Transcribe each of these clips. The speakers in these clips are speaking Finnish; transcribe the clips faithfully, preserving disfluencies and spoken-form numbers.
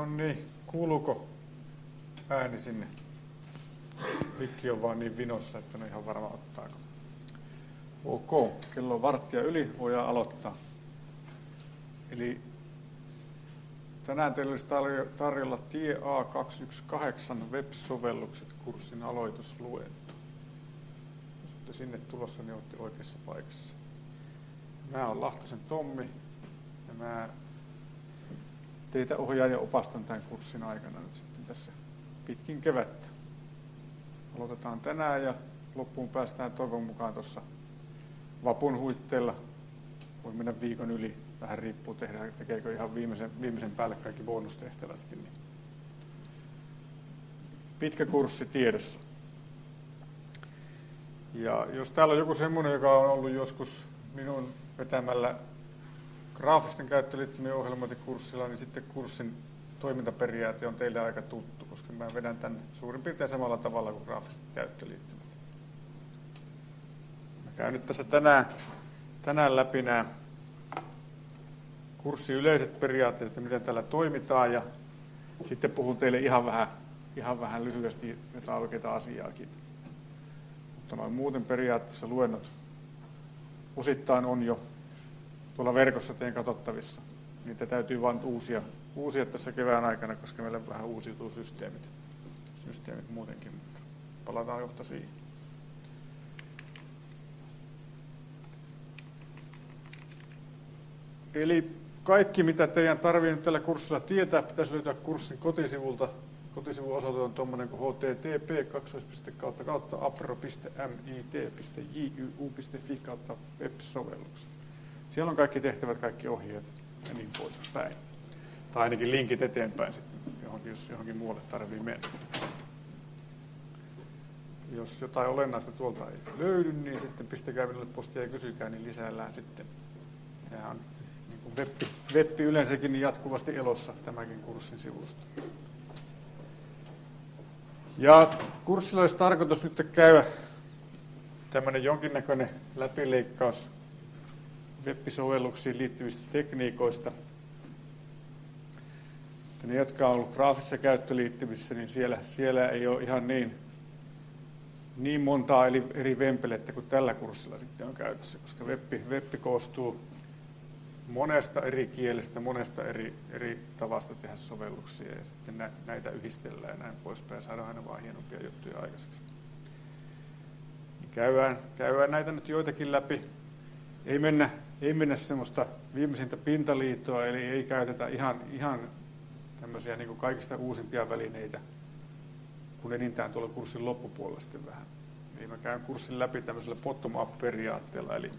No niin, kuuluuko ääni sinne? Mikki on vaan niin vinossa, että on ihan varma ottaako. Ok, kello on varttia yli, voidaan aloittaa. Eli tänään teillä olisi tarjolla Tie A kaksisataayksitoista web-sovellukset kurssin aloitusluento. Jos olette sinne tulossa, niin olette oikeassa paikassa. Mä oon Lahtosen Tommi ja mä teitä ohjaan ja opastan tämän kurssin aikana nyt sitten tässä pitkin kevättä. Aloitetaan tänään ja loppuun päästään toivon mukaan tuossa vapun huitteella. Voi mennä viikon yli, vähän riippuu tehdä, tekeekö ihan viimeisen, viimeisen päälle kaikki bonustehtävätkin. Niin. Pitkä kurssi tiedossa. Ja jos täällä on joku semmoinen, joka on ollut joskus minun vetämällä graafisten käyttöliittymien ohjelmointikurssilla, niin sitten kurssin toimintaperiaate on teille aika tuttu, koska mä vedän tämän suurin piirtein samalla tavalla kuin graafiset käyttöliittymät. Mä käyn nyt tässä tänään, tänään läpi nämä kurssin yleiset periaatteet, että miten täällä toimitaan, ja sitten puhun teille ihan vähän, ihan vähän lyhyesti jotain oikeaa asiaakin. Mutta noin muuten periaatteessa luennot osittain on jo tuolla verkossa teidän katsottavissa. Niitä täytyy vain uusia, uusia tässä kevään aikana, koska meillä vähän uusiutuu systeemit, systeemit muutenkin, mutta palataan kohta siihen. Eli kaikki, mitä teidän tarvitsee nyt tällä kurssilla tietää, pitäisi löytää kurssin kotisivulta. Kotisivun osoite on tuommoinen kuin h t t p kaksi kautta kautta apro piste mit piste j y u piste f i kautta web-sovellukset. Siellä on kaikki tehtävät, kaikki ohjeet ja niin poispäin. Tai ainakin linkit eteenpäin sitten, johonkin, jos johonkin muualle tarvii mennä. Jos jotain olennaista tuolta ei löydy, niin sitten pistäkää minulle postia ja kysykää, niin lisäillään sitten. Tämä on niin kuin web, web yleensäkin niin jatkuvasti elossa tämäkin kurssin sivusto. Ja kurssilla olisi tarkoitus nyt käydä tämmöinen jonkinnäköinen läpileikkaus web-sovelluksiin liittyvistä tekniikoista. Että ne, jotka on ollut graafisissa käyttöliittymissä, niin siellä, siellä ei ole ihan niin, niin montaa eri, eri vempelettä kuin tällä kurssilla sitten on käytössä, koska web, web koostuu monesta eri kielestä, monesta eri, eri tavasta tehdä sovelluksia, ja sitten nä, näitä yhdistellään ja näin poispäin, saadaan aina vaan hienompia juttuja aikaiseksi. Niin käydään, käydään näitä nyt joitakin läpi. Ei mennä, ei mennä semmoista viimeisintä pintaliittoa, eli ei käytetä ihan, ihan tämmöisiä niin kuin kaikista uusimpia välineitä, kun enintään tuolla kurssin loppupuolella sitten vähän. Eli mä käyn kurssin läpi tämmöisellä bottom-up-periaatteella, eli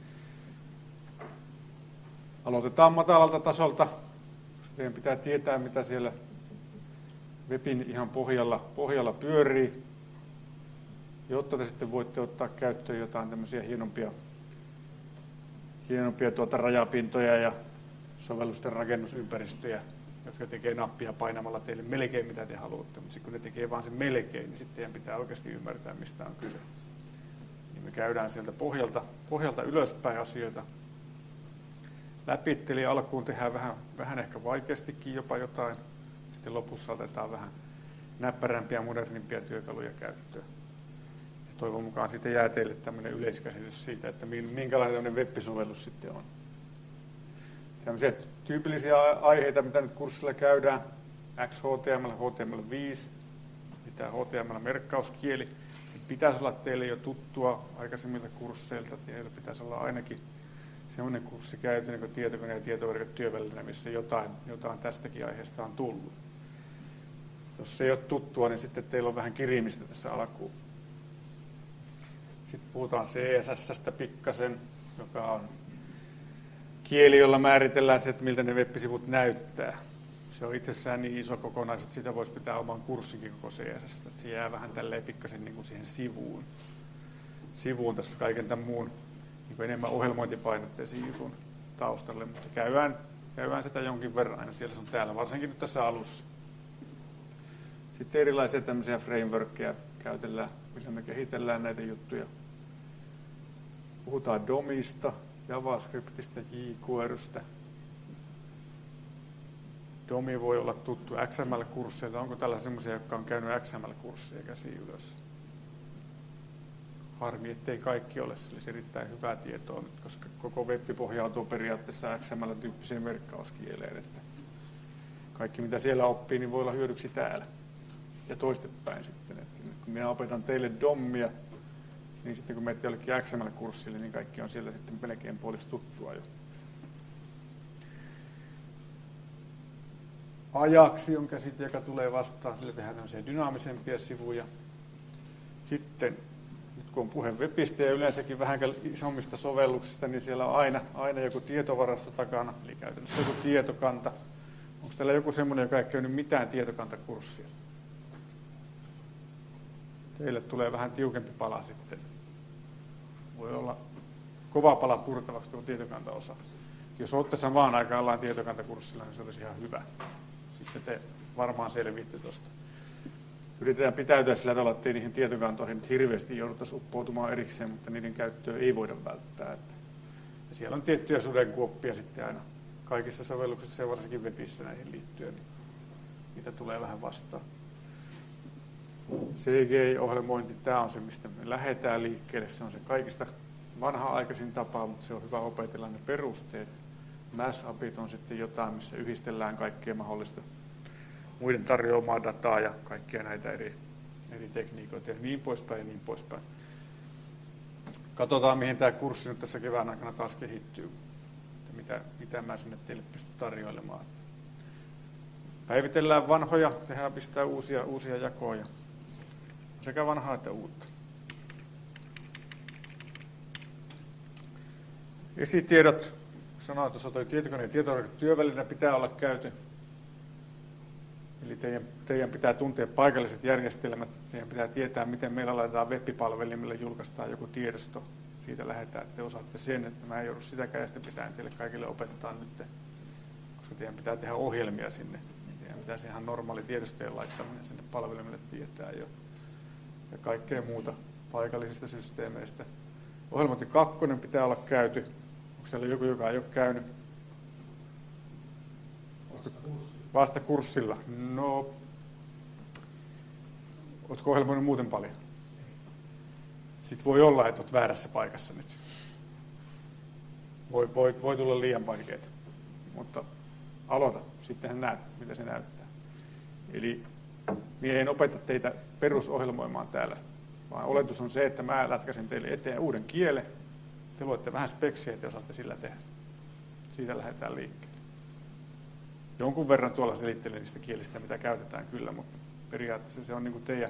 aloitetaan matalalta tasolta, koska teidän pitää tietää, mitä siellä webin ihan pohjalla, pohjalla pyörii, jotta te sitten voitte ottaa käyttöön jotain tämmöisiä hienompia, hienompia tuota rajapintoja ja sovellusten rakennusympäristöjä, jotka tekee nappia painamalla teille melkein mitä te haluatte, mutta kun ne tekee vaan sen melkein, niin sitten teidän pitää oikeasti ymmärtää, mistä on kyse. Niin me käydään sieltä pohjalta, pohjalta ylöspäin asioita läpi, eli alkuun tehdään vähän, vähän ehkä vaikeastikin jopa jotain, sitten lopussa otetaan vähän näppärämpiä, modernimpia työkaluja käyttöön. Ja toivon mukaan siitä jää teille tämmöinen yleiskäsitys siitä, että minkälainen tämmöinen web-sovellus sitten on. Tämmöisiä tyypillisiä aiheita, mitä nyt kurssilla käydään, X H T M L, H T M L viisi, mitä H T M L-merkkauskieli, se pitäisi olla teille jo tuttua aikaisemmilta kursseilta, teillä pitäisi olla ainakin sellainen kurssi käyty, niin kuin tietokone- ja tietoverkot työvälineenä, missä jotain, jotain tästäkin aiheesta on tullut. Jos se ei ole tuttua, niin sitten teillä on vähän kirimistä tässä alkuun. Sitten puhutaan C S S:stä pikkasen, joka on kieli, jolla määritellään se, että miltä ne web-sivut näyttää. Se on itsessään niin iso kokonaisuus, että sitä voisi pitää oman kurssinkin koko C S S:stä. Se jää vähän tälleen pikkasen niin kuin siihen sivuun. Sivuun tässä kaiken tämän muun niin enemmän ohjelmointipainotteisiin jutun taustalle, mutta käydään, käydään sitä jonkin verran aina siellä sun täällä, varsinkin nyt tässä alussa. Sitten erilaisia tämmöisiä frameworkkeja käytellään, millä me kehitellään näitä juttuja. Puhutaan D O Mista, JavaScriptista, jQuerystä. Domi voi olla tuttu X M L-kursseilta. Onko tällä semmoisia, jotka on käynyt X M L-kursseja käsi ylös? Harmi, ettei kaikki ole. Se olisi erittäin hyvää tietoa nyt, koska koko web pohjautuu periaatteessa X M L-tyyppiseen merkkauskieleen. Että kaikki, mitä siellä oppii, niin voi olla hyödyksi täällä. Ja toistepäin sitten. Että kun minä opetan teille Domia, niin sitten kun menette jollekin X M L-kurssille, niin kaikki on siellä sitten melkein puoliksi tuttua jo. Ajaksi on käsite, joka tulee vastaan. Sillä tehdään tämmöisiä dynaamisempia sivuja. Sitten, nyt kun on puhe webistä ja yleensäkin vähän isommista sovelluksista, niin siellä on aina, aina joku tietovarasto takana, eli käytännössä joku tietokanta. Onko teillä joku semmoinen, joka ei käynyt mitään tietokantakurssia? Teille tulee vähän tiukempi pala sitten. Voi olla kova pala purtavaksi tuo tietokantaosa. Jos olette samaan aikaan ollaan tietokantakurssilla, niin se olisi ihan hyvä. Sitten te varmaan selviitte tuosta. Yritetään pitäytyä sillä tavalla, ettei niihin tietokantoihin nyt hirveästi jouduttaisiin uppoutumaan erikseen, mutta niiden käyttöä ei voida välttää. Että ja siellä on tiettyjä sudenkuoppia sitten aina kaikissa sovelluksissa ja varsinkin webissä näihin liittyen, niin niitä tulee vähän vastaan. C G I-ohjelmointi, tämä on se, mistä me lähdetään liikkeelle. Se on se kaikista vanha-aikaisin tapa, mutta se on hyvä opetella ne perusteet. Mass-apit on sitten jotain, missä yhdistellään kaikkea mahdollista muiden tarjoamaa dataa ja kaikkia näitä eri, eri tekniikoita ja niin poispäin ja niin poispäin. Katsotaan, mihin tämä kurssi nyt tässä kevään aikana taas kehittyy. Mitä, mitä mä sinne teille pystyn tarjoilemaan. Päivitellään vanhoja, tehdään pistää uusia, uusia jakoja. Sekä vanhaa että uutta. Esitiedot. Sanoin tuossa toi tietokoneen tietoverkot työvälineenä pitää olla käyty. Eli teidän, teidän pitää tuntea paikalliset järjestelmät. Teidän pitää tietää, miten meillä laitetaan web-palvelimille, julkaistaan joku tiedosto. Siitä lähdetään, että te osaatte sen, että mä en joudu sitäkään ja sitten pitää teille kaikille opetetaan nyt. Koska teidän pitää tehdä ohjelmia sinne. Teidän pitää se ihan normaali tiedostojen laittaminen sinne palvelimille tietää jo. Ja kaikkea muuta paikallisista systeemeistä. Ohjelmointi kakkonen pitää olla käyty. Onko siellä joku, joka ei ole käynyt? Vasta kurssilla. Vasta kurssilla. No, oletko ohjelmoinut muuten paljon? Sitten voi olla, että olet väärässä paikassa nyt. Voi, voi, voi tulla liian vaikeaa, mutta aloita. Sittenhän näet, mitä se näyttää. Eli minä en opeta teitä perusohjelmoimaan täällä, vaan oletus on se, että mä lätkäsen teille eteen uuden kielen. Te luette vähän speksiä, että osaatte sillä tehdä. Siitä lähdetään liikkeelle. Jonkun verran tuolla selittelen niistä kielistä, mitä käytetään kyllä, mutta periaatteessa se on niin kuin teidän,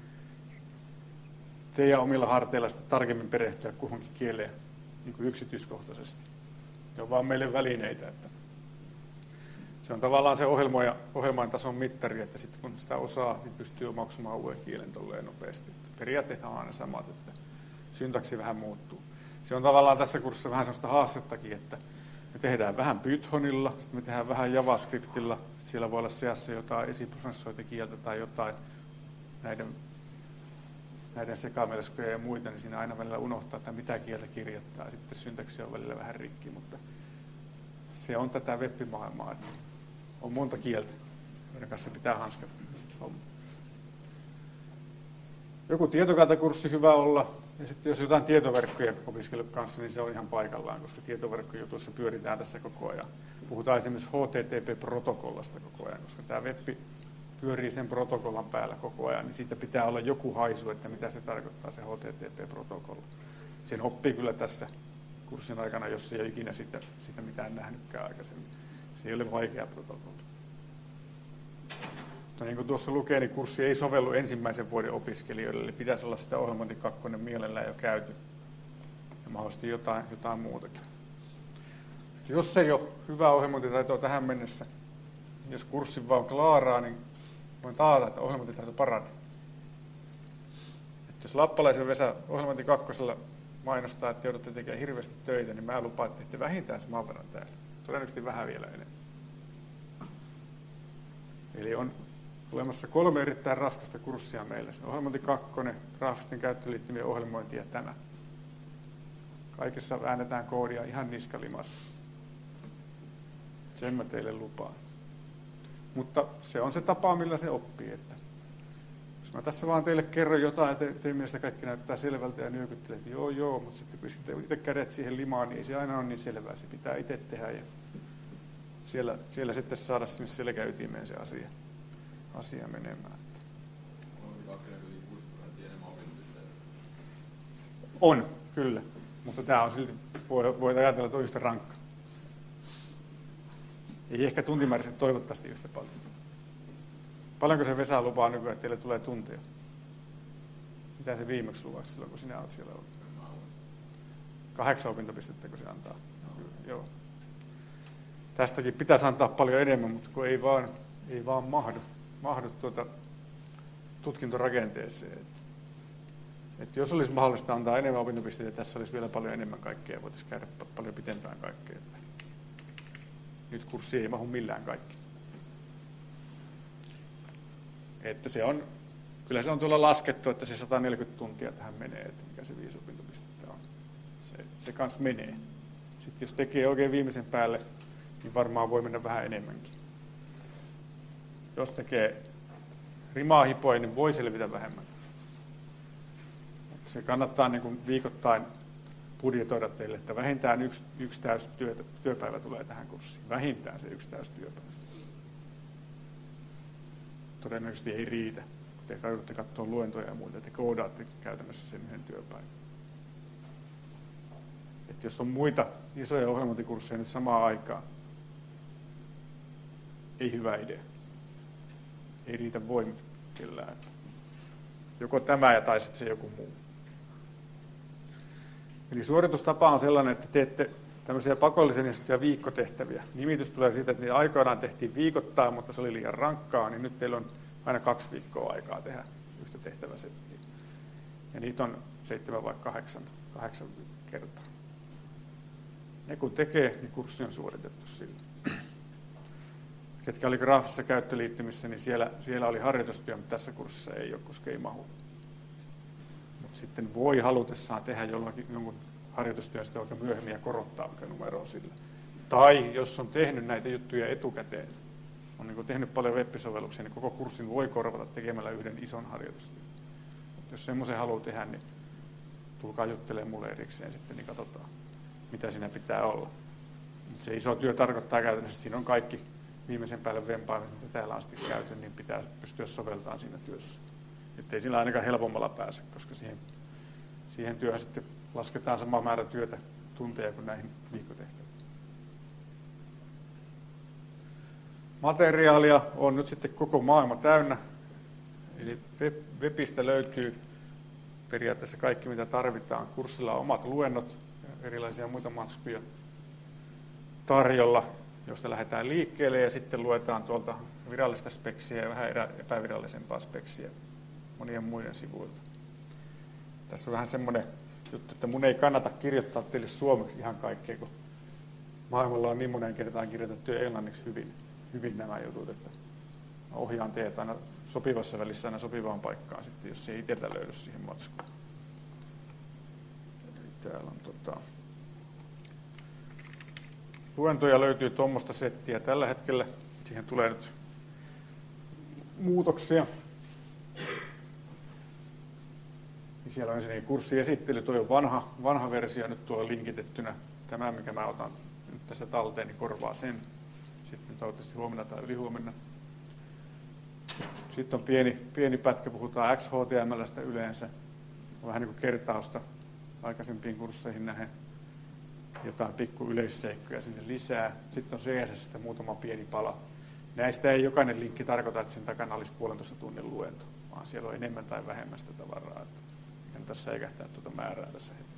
teidän omilla harteilla sitä tarkemmin perehtyä kuhunkin kieleen niin kuin yksityiskohtaisesti. Ne on vaan meille välineitä. Että se on tavallaan se ohjelmoja, ohjelman tason mittari, että sitten kun sitä osaa, niin pystyy omaksumaan uuden kielen tolleen nopeasti. Periaatteet on aina samat, että syntaksi vähän muuttuu. Se on tavallaan tässä kurssissa vähän sellaista haastettakin, että me tehdään vähän Pythonilla, sitten me tehdään vähän JavaScriptilla, siellä voi olla seassa jotain esiprosessointikieltä tai jotain näiden, näiden sekamelskoja ja muita, niin siinä aina välillä unohtaa, että mitä kieltä kirjoittaa, ja sitten syntaksi on välillä vähän rikki, mutta se on tätä web-maailmaa, että on monta kieltä, joiden kanssa pitää hanskata. Joku tietokantakurssi hyvä olla. Ja sitten jos jotain tietoverkkoja opiskellut kanssa, niin se on ihan paikallaan, koska tietoverkkojutuissa pyöritään tässä koko ajan. Puhutaan esimerkiksi H T T P-protokollasta koko ajan, koska tämä web pyörii sen protokollan päällä koko ajan, niin siitä pitää olla joku haisu, että mitä se tarkoittaa se H T T P-protokolla. Sen oppii kyllä tässä kurssin aikana, jos ei ole ikinä sitä, sitä mitään nähnytkään aikaisemmin. Se ei ole vaikea protokolla. No niin kuin tuossa lukee, niin kurssi ei sovellu ensimmäisen vuoden opiskelijoille, eli pitäisi olla sitä ohjelmointi kakkonen mielellään jo käyty. Ja mahdollisesti jotain, jotain muutakin. Jos ei ole hyvää ohjelmointitaitoa tähän mennessä, jos kurssi vaan klaaraa, niin voin taata, että ohjelmointitaito paranee. Että jos Lappalaisen Vesa ohjelmointi kakkosella mainostaa, että joudutte tekemään hirveästi töitä, niin mä lupaan, että teette vähintään saman verran täällä. Todennäköisesti vähän vielä enemmän. Eli on olemassa kolme erittäin raskasta kurssia meillä. Se ohjelmointi kakkonen, graafisten käyttöliittymien ohjelmointi ja tämä. Kaikessa väännetään koodia ihan niskalimassa. Sen mä teille lupaan. Mutta se on se tapa, millä se oppii. Että jos mä tässä vaan teille kerron jotain ja te, teidän mielestä kaikki näyttää selvältä ja nyökyttelee, että joo joo, mutta sitten kun sitten itse kädet siihen limaan, niin ei se aina ole niin selvää. Se pitää itse tehdä ja siellä, siellä sitten saada sinne selkäytimeen se asia, asia menemään. On, kyllä. Mutta tämä on silti, voi, voi ajatella, että on yhtä rankka. Ei ehkä tuntimääräisesti toivottavasti yhtä paljon. Paljonko se Vesa lupaa nykyään, että teille tulee tunteja? Mitä se viimeksi luvasi silloin, kun sinä olet siellä ollut? Kahdeksan opintopistettä, kun se antaa. No. Joo. Tästäkin pitäisi antaa paljon enemmän, mutta kun ei vaan, ei vaan mahdu, mahdu tuota tutkintorakenteeseen. Että, että jos olisi mahdollista antaa enemmän opintopisteitä, tässä olisi vielä paljon enemmän kaikkea ja voitaisiin käydä paljon pitempään kaikkea. Että nyt kurssi ei mahu millään kaikki. Että se on, kyllä se on tuolla laskettu, että se sata neljäkymmentä tuntia tähän menee, että mikä se viisi opintopistettä on. Se, se kans menee. Sitten jos tekee oikein viimeisen päälle, niin varmaan voi mennä vähän enemmänkin. Jos tekee rimaa hipoin, niin voi selvitä vähemmän. Se kannattaa niin kuin viikoittain budjetoida teille, että vähintään yksi, yksi täysi työ, työpäivä tulee tähän kurssiin. Vähintään se yksi täysi työpäivä. Todennäköisesti ei riitä, kun te joudutte katsoa luentoja ja muuta, te koodaatte käytännössä sen yhden työpäivän. Et jos on muita isoja ohjelmointikursseja nyt samaan aikaan, ei hyvä idea. Ei riitä voimat kellään. Joko tämä ja tai sitten se joku muu. Eli suoritustapa on sellainen, että teette tämmöisiä pakollisen ja viikkotehtäviä. Nimitys tulee siitä, että niitä aikoinaan tehtiin viikoittain, mutta se oli liian rankkaa, niin nyt teillä on aina kaksi viikkoa aikaa tehdä yhtä tehtäväsettiä. Ja niitä on seitsemän vai kahdeksan, kahdeksan kertaa. Ne kun tekee, niin kurssi on suoritettu sillä. Ketkä oli graafisessa käyttöliittymissä, niin siellä, siellä oli harjoitustyö, mutta tässä kurssissa ei ole, koska ei mahu. Mutta sitten voi halutessaan tehdä jollakin, jonkun harjoitustyön sitten oikein myöhemmin ja korottaa vaikka numeroa sillä. Tai jos on tehnyt näitä juttuja etukäteen, on niin tehnyt paljon web-sovelluksia, niin koko kurssin voi korvata tekemällä yhden ison harjoitustyön. Jos semmoisen haluaa tehdä, niin tulkaa juttelemaan mulle erikseen sitten, niin katsotaan, mitä siinä pitää olla. Mutta se iso työ tarkoittaa käytännössä, että siinä on kaikki viimeisen päälle vempaimet, mitä täällä asti käyty, niin pitää pystyä soveltamaan siinä työssä. Että ei sillä ainakaan helpommalla pääse, koska siihen, siihen työhön sitten lasketaan sama määrä työtä tunteja kuin näihin viikkotehtäviin. Materiaalia on nyt sitten koko maailma täynnä. Eli webistä löytyy periaatteessa kaikki, mitä tarvitaan. Kurssilla on omat luennot ja erilaisia muita matskuja tarjolla, josta lähdetään liikkeelle ja sitten luetaan tuolta virallista speksiä ja vähän epävirallisempaa speksiä monien muiden sivuilta. Tässä on vähän semmoinen juttu, että mun ei kannata kirjoittaa teille suomeksi ihan kaikkea, kun maailmalla on niin monen kertaan kirjoitettu englanniksi hyvin, hyvin nämä jutut, että mä ohjaan teet aina sopivassa välissä aina sopivaan paikkaan sitten, jos ei itseltä löydy siihen matskuun. Eli täällä on tota... Luentoja löytyy tuommoista settiä tällä hetkellä. Siihen tulee nyt muutoksia. Siellä on ensin kurssiesittely, tuo on vanha, vanha versio, nyt tuo on linkitettynä. Tämä, mikä mä otan nyt tässä talteen, niin korvaa sen. Sitten toivottavasti huomenna tai ylihuomenna. Sitten on pieni, pieni pätkä, puhutaan X H T M L:stä yleensä. On vähän niin kuin kertausta aikaisempiin kursseihin nähden. Jotain pikku yleisseikkoja sinne lisää. Sitten on C S S:stä muutama pieni pala. Näistä ei jokainen linkki tarkoita, että sen takana olisi puolentoista tunnin luento, vaan siellä on enemmän tai vähemmän sitä tavaraa. En tässä eikähtää tuota määrää tässä heti.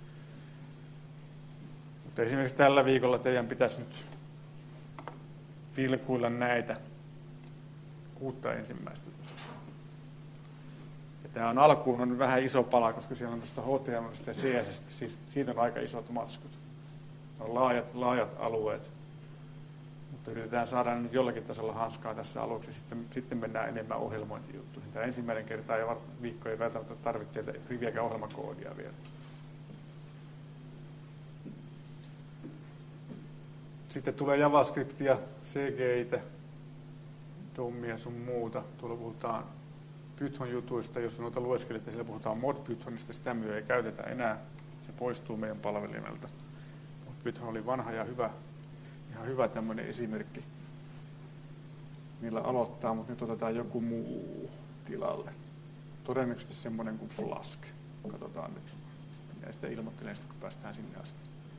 Mutta esimerkiksi tällä viikolla teidän pitäisi nyt vilkuilla näitä kuutta ensimmäistä tässä. Ja tämä on alkuun on vähän iso pala, koska siellä on tuosta H T M L:stä ja C S S:stä, siis siitä on aika isot matskut. On laajat, laajat alueet, mutta yritetään saada nyt jollakin tasolla hanskaa tässä aluksi, sitten, sitten mennään enemmän ohjelmointijuttuihin. Tämä ensimmäinen kerta ja viikko ei välttämättä tarvitse riviäkään ohjelmakoodia vielä. Sitten tulee JavaScriptia, C G I:tä, Tommia sun muuta. Tuolla puhutaan Python-jutuista, jos noita lueskelette, siellä puhutaan mod-Pythonista, sitä me ei käytetä enää. Se poistuu meidän palvelimelta. Python oli vanha ja hyvä, ihan hyvä tämmöinen esimerkki, millä aloittaa, mutta nyt otetaan joku muu tilalle. Todennäköisesti semmoinen kuin Flask. Katsotaan nyt. Minä sitä ilmoittelen sitä, kun päästään sinne asti.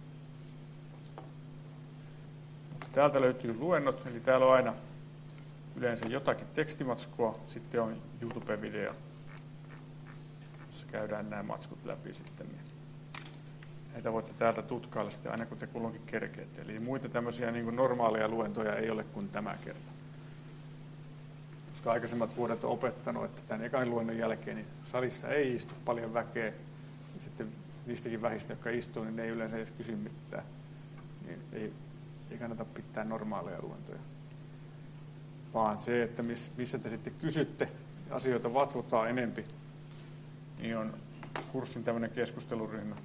Mutta täältä löytyy luennot, eli täällä on aina yleensä jotakin tekstimatskua, sitten on YouTube-video, jossa käydään nämä matskut läpi sitten. Näitä voitte täältä tutkailla sitten aina, kun te kulloinkin kerkeette. Eli muita tämmöisiä niin kuin normaaleja luentoja ei ole kuin tämä kerta. Koska aikaisemmat vuodet on opettanut, että tämän ekan luennon jälkeen niin salissa ei istu paljon väkeä. Ja sitten niistäkin vähistä, jotka istuu, niin ne ei yleensä edes kysy mitään. Niin ei, ei kannata pitää normaaleja luentoja. Vaan se, että missä te sitten kysytte ja asioita vatvotaan enempi, niin on kurssin tämmöinen keskusteluryhmä,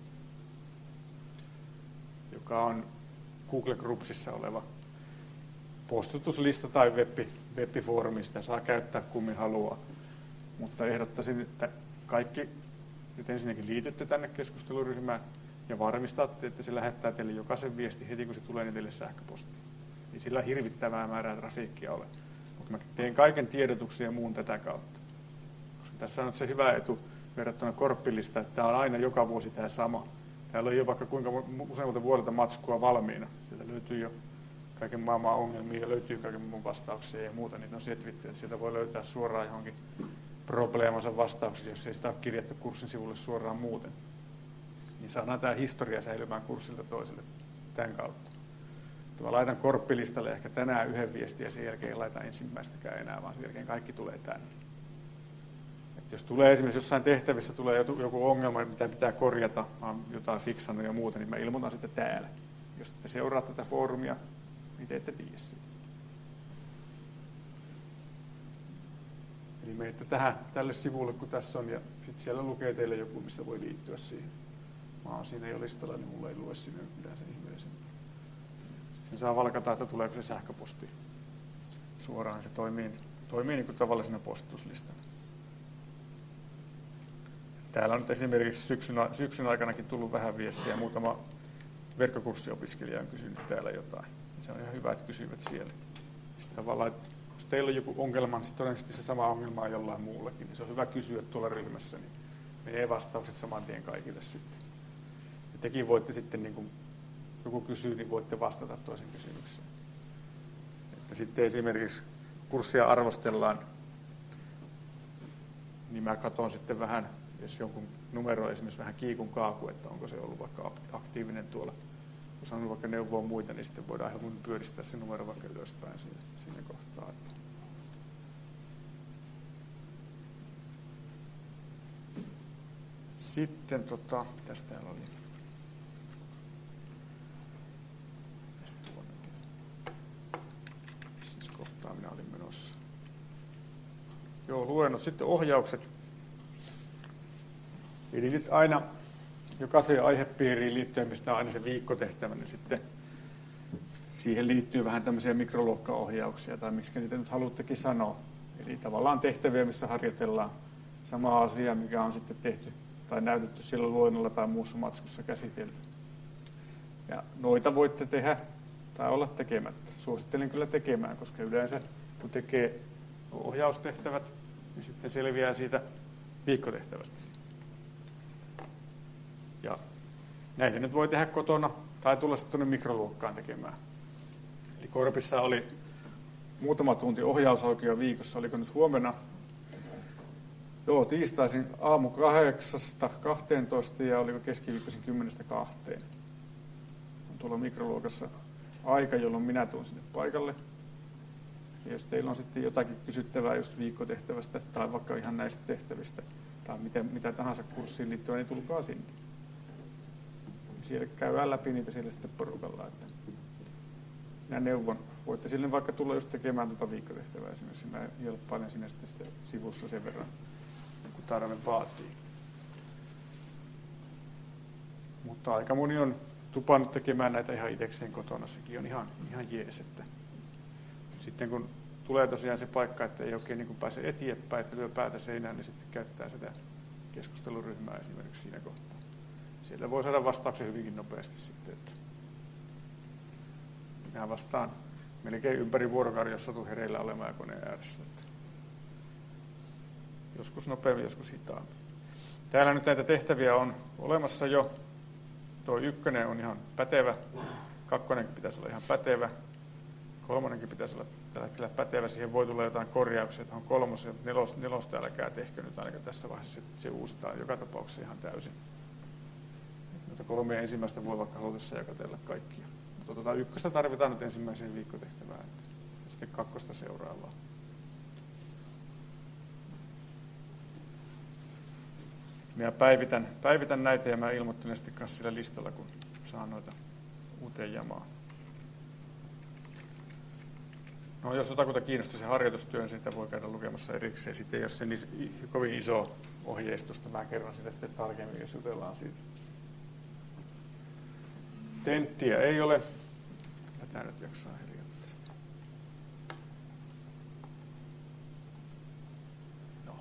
joka on Google Groupsissa oleva postituslista tai web-foorumi, sitä saa käyttää kummin haluaa. Mutta ehdottaisin, että kaikki nyt ensinnäkin liitytte tänne keskusteluryhmään ja varmistatte, että se lähettää teille jokaisen viesti heti, kun se tulee teille sähköpostiin. Ei sillä hirvittävää määrää trafiikkia ole. Mutta mä teen kaiken tiedotuksia ja muun tätä kautta. Koska tässä on se hyvä etu verrattuna korppilista, että tämä on aina joka vuosi tämä sama. Täällä on jo vaikka kuinka useammalta vuodelta matskua valmiina. Sieltä löytyy jo kaiken maailman ongelmia ja löytyy kaiken muun vastauksia ja muuta. Niitä on setvitty, että sieltä voi löytää suoraan johonkin probleemansa vastauksia, jos ei sitä ole kirjattu kurssin sivulle suoraan muuten. Niin saadaan tämä historia säilymään kurssilta toiselle tämän kautta. Mä laitan korppilistalle ehkä tänään yhden viestin ja sen jälkeen ei laita ensimmäistäkään enää, vaan sen jälkeen kaikki tulee tänne. Et jos tulee esimerkiksi jossain tehtävissä tulee joku ongelma, mitä pitää korjata, mä oon jotain fiksannut ja muuta, niin mä ilmoitan sitä täällä. Jos te seuraatte tätä foorumia, niin te ette tiedä siitä. Eli menette tähän, tälle sivulle, kun tässä on, ja sitten siellä lukee teille joku, mistä voi liittyä siihen. Mä oon siinä jo listalla, niin mulla ei lue sinne mitään sen ihmeellisempää. Sen saa valkata, että tuleeko se sähköposti suoraan. Se toimii, toimii niin kuin tavallisena postituslistana. Täällä on nyt esimerkiksi syksyn, syksyn aikanakin tullut vähän viestiä. Muutama verkkokurssiopiskelija on kysynyt täällä jotain. Se on ihan hyvä, että kysyvät siellä. Sitten tavallaan, että jos teillä on joku ongelma, niin todennäköisesti se sama ongelma on jollain muullakin. Niin se on hyvä kysyä tuolla ryhmässä, niin menee vastaukset saman tien kaikille sitten. Ja tekin voitte sitten, niin kun joku kysyy, niin voitte vastata toisen kysymykseen. Että sitten esimerkiksi kurssia arvostellaan, niin mä katson sitten vähän, jos jonkun numero on esimerkiksi vähän kiikun kaaku, että onko se ollut vaikka aktiivinen tuolla. Kun sanon vaikka neuvoa muita, niin sitten voidaan helpommin pyöristää se numero vaikka ylöspäin siinä, siinä kohtaa. Sitten tota, tästä täällä oli. Tästä tuonne. Missä kohtaa minä olin menossa? Joo, luennot. Sitten ohjaukset. Eli nyt aina jokaiseen aihepiiriin liittyen, mistä on aina se viikkotehtävä, niin sitten siihen liittyy vähän tämmöisiä mikroluokkaohjauksia, tai miksi niitä nyt haluttekin sanoa. Eli tavallaan tehtäviä, missä harjoitellaan samaa asiaa, mikä on sitten tehty tai näytetty siellä luennolla tai muussa matskussa käsitelty. Ja noita voitte tehdä tai olla tekemättä. Suosittelen kyllä tekemään, koska yleensä kun tekee ohjaustehtävät, niin sitten selviää siitä viikkotehtävästä. Ja näitä nyt voi tehdä kotona tai tulla sitten tuonne mikroluokkaan tekemään. Eli Korpissa oli muutama tunti ohjausaukio viikossa, oliko nyt huomenna? Joo, tiistaisin aamu kahdeksasta kahteentoista ja oliko keskiviikkoisin kymmenestä kahteen. On tuolla mikroluokassa aika, jolloin minä tuun sinne paikalle. Ja jos teillä on sitten jotakin kysyttävää just viikkotehtävästä tai vaikka ihan näistä tehtävistä tai mitä, mitä tahansa kurssiin liittyen, niin tulkaa sinne. Siellä käydään läpi niitä siellä sitten porukalla. Että minä neuvon. Voitte sille vaikka tulla just tekemään tuota viikkotehtävää esimerkiksi. Mä ei ole paljon siinä sitten sivussa sen verran, kun tarve vaatii. Mutta aika moni on tupannut tekemään näitä ihan itsekseen kotona. Sekin on ihan, ihan jees. Että sitten kun tulee tosiaan se paikka, että ei oikein niin kuin pääse eteenpäin, että lyö päätä seinään, niin sitten käyttää sitä keskusteluryhmää esimerkiksi siinä kohtaa. Sieltä voi saada vastauksen hyvinkin nopeasti sitten, että minä vastaan melkein ympäri vuorokauden, jos satun hereillä olemaan koneen ääressä. Että joskus nopeammin, joskus hitaammin. Täällä nyt näitä tehtäviä on olemassa jo. Tuo ykkönen on ihan pätevä, kakkonenkin pitäisi olla ihan pätevä, kolmonenkin pitäisi olla tällä hetkellä pätevä. Siihen voi tulla jotain korjauksia tuohon kolmoseen, mutta nelos, nelosta älkää tehkö nyt ainakaan tässä vaiheessa. Se, se uusitaan joka tapauksessa ihan täysin. Mutta kolmea ensimmäistä voi vaikka halutessa jakatella kaikkia. Mutta tuota ykköstä tarvitaan nyt ensimmäiseen viikkotehtävään, että sitten kakkosta seuraavaa. Minä päivitän, päivitän näitä ja mä ilmoittelen sitten kanssa sillä listalla, kun saan noita uuteen jamaa. No, jos jotakuta kiinnostaa se harjoitustyö, niin sitä voi käydä lukemassa erikseen. Sitten jos se niin kovin iso ohjeistusta, mä kerron sitä sitten tarkemmin, jos jutellaan siitä. Tenttiä ei ole. Mitä nyt jaksaa hiljata tästä. No.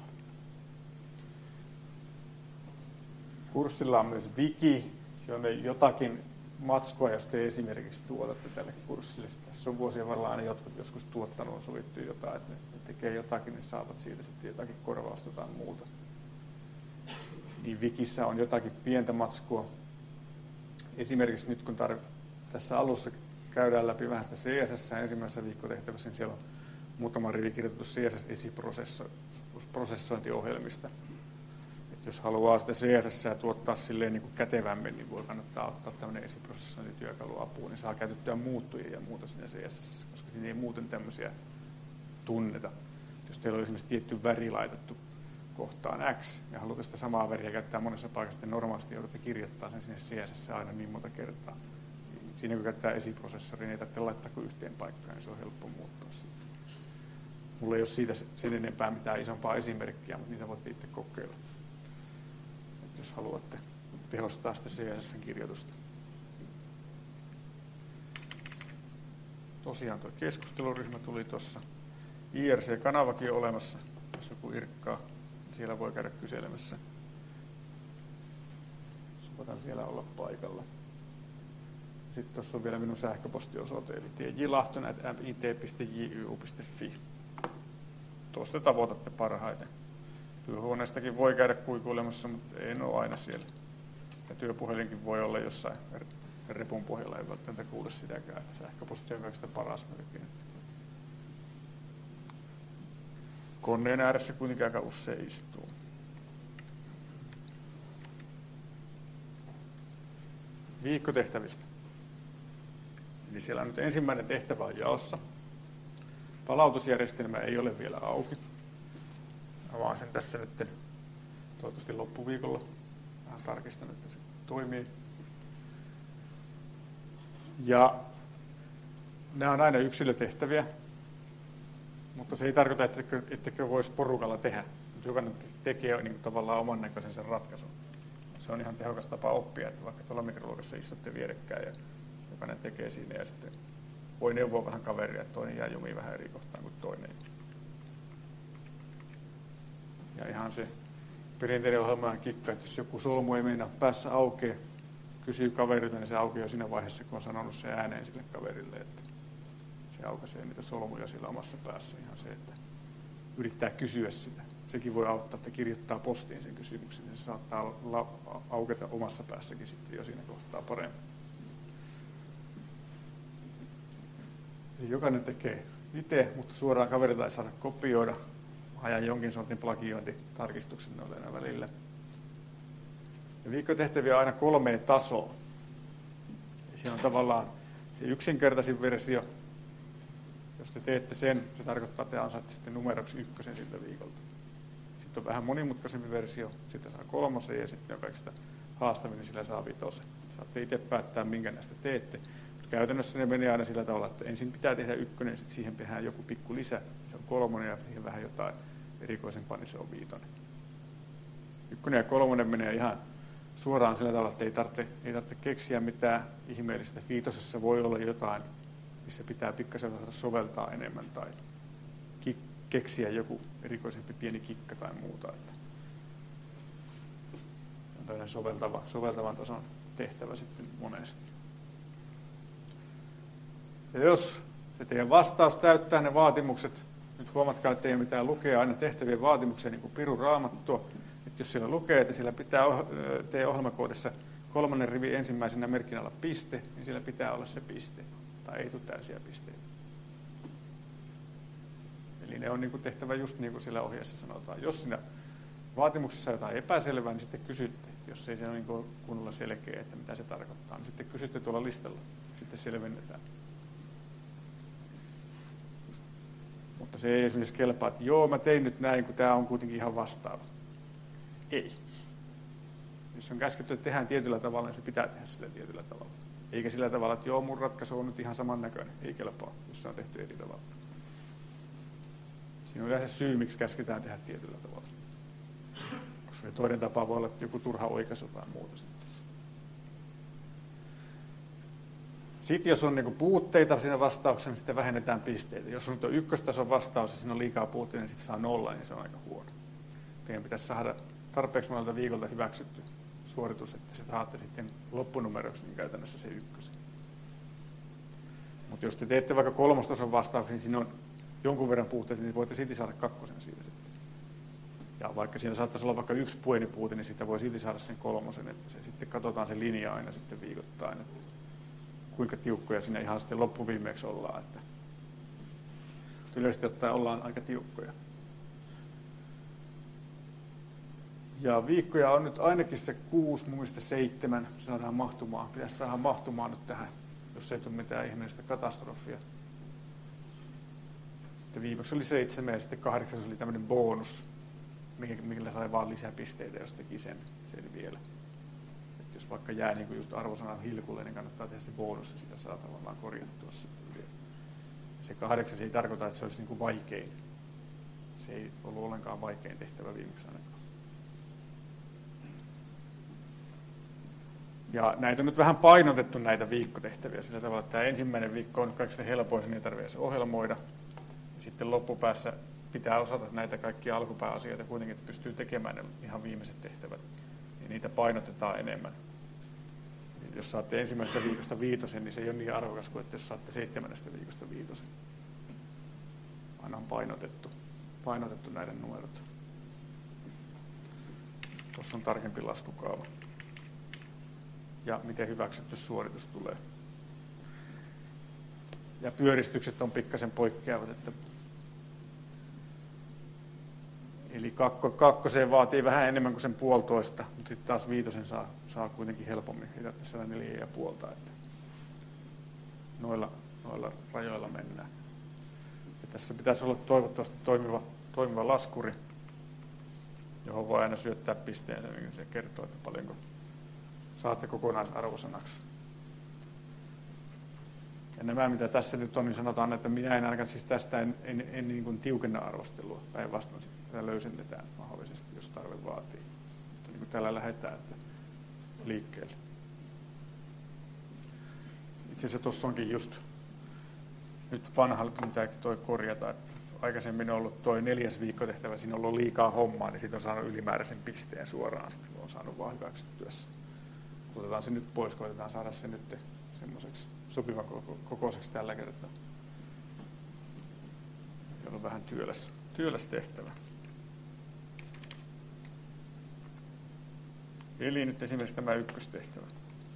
Kurssilla on myös wiki, jonne jotakin matskua, jos te esimerkiksi tuotatte tälle kurssille. Tässä on vuosien varrella aina jotkut joskus tuottanut, on sovittu jotain, että ne tekee jotakin, niin saavat siitä sitten jotakin korvausta tai muuta. Niin wikissä on jotakin pientä matskua. Esimerkiksi nyt kun tarv- tässä alussa käydään läpi vähän sitä C S S ensimmäisessä viikkotehtävässä, niin siellä on muutama rivi kirjoitettu C S S-esiprosessointiohjelmista. Et jos haluaa sitä C S S tuottaa silleen niin kuin kätevämmin, niin voi kannattaa ottaa tämmöinen esiprosessointityökalu apuun, niin saa käytettyä muuttujia ja muuta siinä C S S, koska siinä ei muuten tämmöisiä tunneta. Jos teillä on esimerkiksi tietty väri laitettu kohtaan X ja haluatte sitä samaa väriä käyttää monessa paikassa, niin normaalisti joudutte kirjoittaa sen sinne C S S aina niin monta kertaa. Siinä kun käyttää esiprosessori, niin ei tarvitse laittaa kuin yhteen paikkaan, niin se on helppo muuttaa siitä. Mulla ei ole siitä sen enempää mitään isompaa esimerkkiä, mutta niitä voitte itse kokeilla, et jos haluatte tehostaa sitä C S S-kirjoitusta. Tosiaan tuo keskusteluryhmä tuli tuossa. I R C-kanavakin on olemassa, jos joku irkkaa. Siellä voi käydä kyselemässä. Voidaan siellä olla paikalla. Sitten tuossa on vielä minun sähköpostiosoite, eli tjlahtonen ät m i t piste j y u piste f i. Tuosta tavoitatte parhaiten. Työhuoneestakin voi käydä kuikuilemassa, mutta ei ole aina siellä. Ja työpuhelinkin voi olla jossain repun pohjalla, ei välttämättä kuule sitäkään, että sähköposti on kaikista paras melkein. Koneen ääressä kuitenkin aika usein istuu. Viikkotehtävistä. Eli siellä on nyt ensimmäinen tehtävä on jaossa. Palautusjärjestelmä ei ole vielä auki. Avaan sen tässä nyt toivottavasti loppuviikolla. Vähän tarkistan, että se toimii. Ja nämä on aina yksilötehtäviä, mutta se ei tarkoita, että ettekö voisi porukalla tehdä. Jokainen tekee niin tavallaan oman näköisensä ratkaisun. Se on ihan tehokas tapa oppia, että vaikka tuolla mikroluokassa istutte vierekkäin ja jokainen tekee siinä ja sitten voi neuvoa vähän kaveria, että toinen jää jumiin vähän eri kohtaan kuin toinen. Ja ihan se perinteinen ohjelman kikka, että jos joku solmu ei meinaa päässä aukeaa, kysyy kaverilta, niin se aukeaa siinä vaiheessa, kun on sanonut sen ääneen sille kaverille, että se aukaisee niitä solmuja sillä omassa päässä. Ihan se, että yrittää kysyä sitä. Sekin voi auttaa, että kirjoittaa postiin sen kysymyksen, niin se saattaa auketa omassa päässäkin sitten jo siinä kohtaa paremmin. Eli jokainen tekee itse, mutta suoraan kaverilta ei saada kopioida. Ajan jonkin sortin plagiointitarkistuksen noille aina välillä. Ja viikkotehtäviä on aina kolmeen tasoon. Ja siinä on tavallaan se yksinkertaisin versio. Jos te teette sen, se tarkoittaa, että te ansaitte numeroksi ykkösen siltä viikolta. Sitten on vähän monimutkaisempi versio, sitten saa kolmosen ja sitten on kaikista haastavin, niin sillä saa vitosen. Saatte itse päättää, minkä näistä teette. Mutta käytännössä ne menee aina sillä tavalla, että ensin pitää tehdä ykkönen, sitten siihen tehdään joku pikku lisä. Se on kolmonen ja siihen vähän jotain erikoisempaa, niin se on viitonen. Ykkönen ja kolmonen menee ihan suoraan sillä tavalla, että ei tarvitse, ei tarvitse keksiä mitään ihmeellistä. Viitosessa voi olla jotain, missä pitää pikkasen soveltaa enemmän tai keksiä joku erikoisempi pieni kikka tai muuta. Että on tällainen soveltava, soveltavan tason tehtävä sitten monesti. Ja jos se teidän vastaus täyttää ne vaatimukset, nyt huomatkaa, että ei mitään lukea aina tehtävien vaatimuksia niin kuin pirun raamattua. Että jos siellä lukee, että siellä pitää teidän ohjelmakoodissa kolmannen rivin ensimmäisenä merkin alla piste, niin siellä pitää olla se piste. Tai ei tule täysiä pisteitä. Eli ne on niin kuin tehtävä just niin kuin siellä ohjeessa sanotaan. Jos siinä vaatimuksessa on jotain epäselvää, niin sitten kysytte. Jos ei se ole niin kunnolla selkeä, että mitä se tarkoittaa, niin sitten kysytte tuolla listalla. Sitten selvennetään. Mutta se ei esimerkiksi kelpaa, että joo, mä tein nyt näin, kun tämä on kuitenkin ihan vastaava. Ei. Jos on käsketty, että tehdään tietyllä tavalla, niin se pitää tehdä sillä tietyllä tavalla. Eikä sillä tavalla, että joo, mun ratkaisu on nyt ihan samannäköinen. Ei kelpaa, jos se on tehty eri tavalla. Siinä on yleensä syy, miksi käsketään tehdä tietyllä tavalla. Koska toinen tapa voi olla joku turha oikaisu tai muuta. Sitten jos on niinku puutteita siinä vastauksessa, niin sitten vähennetään pisteitä. Jos on nyt ykköstason vastaus ja siinä on liikaa puutteita, niin sitten saa nolla, niin se on aika huono. Teidän pitäisi saada tarpeeksi monelta viikolta hyväksytty suoritus, että se saatte sitten loppunumeroksi niin käytännössä se ykkösen. Mutta jos te teette vaikka kolmostason vastauksen, niin siinä on jonkun verran puutteita, niin voitte silti saada kakkosen siitä sitten. Ja vaikka siinä saattaisi olla vaikka yksi pieni puute, niin siitä voi silti saada sen kolmosen, että se sitten katsotaan se linja aina sitten viikoittain, että kuinka tiukkoja siinä ihan sitten loppuviimeeksi ollaan. Että yleisesti ottaen ollaan aika tiukkoja. Ja viikkoja on nyt ainakin se kuusi, mun mielestä seitsemän saadaan mahtumaan. Pitäisi saada mahtumaan nyt tähän, jos ei tule mitään ihmeellistä katastrofia. Että viimeksi oli seitsemän ja sitten kahdeksas oli tämmöinen bonus, millä sai vaan lisäpisteitä, jos teki sen, sen vielä. Et jos vaikka jää niin kuin just arvosanan hilkulle, niin kannattaa tehdä se bonus ja sitä saa tavallaan korjattua sitten vielä. Se kahdeksas ei tarkoita, että se olisi niin kuin vaikein. Se ei ollut ollenkaan vaikein tehtävä viimeksi ainakaan. Ja näitä on nyt vähän painotettu näitä viikkotehtäviä sillä tavalla, että tämä ensimmäinen viikko on kaikista helpoin, niin ei tarvitse ohjelmoida. Ja sitten loppupäässä pitää osata näitä kaikkia alkupääasioita kuitenkin, että pystyy tekemään ne ihan viimeiset tehtävät. Niin niitä painotetaan enemmän. Ja jos saatte ensimmäisestä viikosta viitosen, niin se ei ole niin arvokas kuin, että jos saatte seitsemännestä viikosta viitosen. Aina on painotettu, painotettu näiden numerot. Tuossa on tarkempi laskukaava. Ja miten hyväksytty suoritus tulee. Ja pyöristykset on pikkasen poikkeavat, että eli kakko, kakkoseen vaatii vähän enemmän kuin sen puolitoista, mutta sitten taas viitosen saa, saa kuitenkin helpommin. Ei tarvitse siellä neljä ja puolta, että noilla, noilla rajoilla mennään. Ja tässä pitäisi olla toivottavasti toimiva, toimiva laskuri, johon voi aina syöttää pisteensä, niin se kertoo, että paljonko saatte kokonaisarvosanaksi. Ja nämä, mitä tässä nyt on, niin sanotaan, että minä en ainakaan siis tästä en, en, en niin kuin tiukenna arvostelua. Päinvastoin sitä löysennetään mahdollisesti, jos tarve vaatii. Mutta niin kuin täällä lähdetään että liikkeelle. Itse asiassa tuossa onkin just nyt vanha, mitä toi korjata, että aikaisemmin on ollut toi neljäs viikkotehtävä, siinä on ollut liikaa hommaa, niin siitä on saanut ylimääräisen pisteen suoraan, sitten on saanut vaan hyväksyttyä se. Otetaan se nyt pois, koitetaan saada se nyt semmoiseksi sopivan kokoiseksi tällä kertaa. Jolla on vähän työläs, työläs tehtävä. Eli nyt esimerkiksi tämä ykköstehtävä.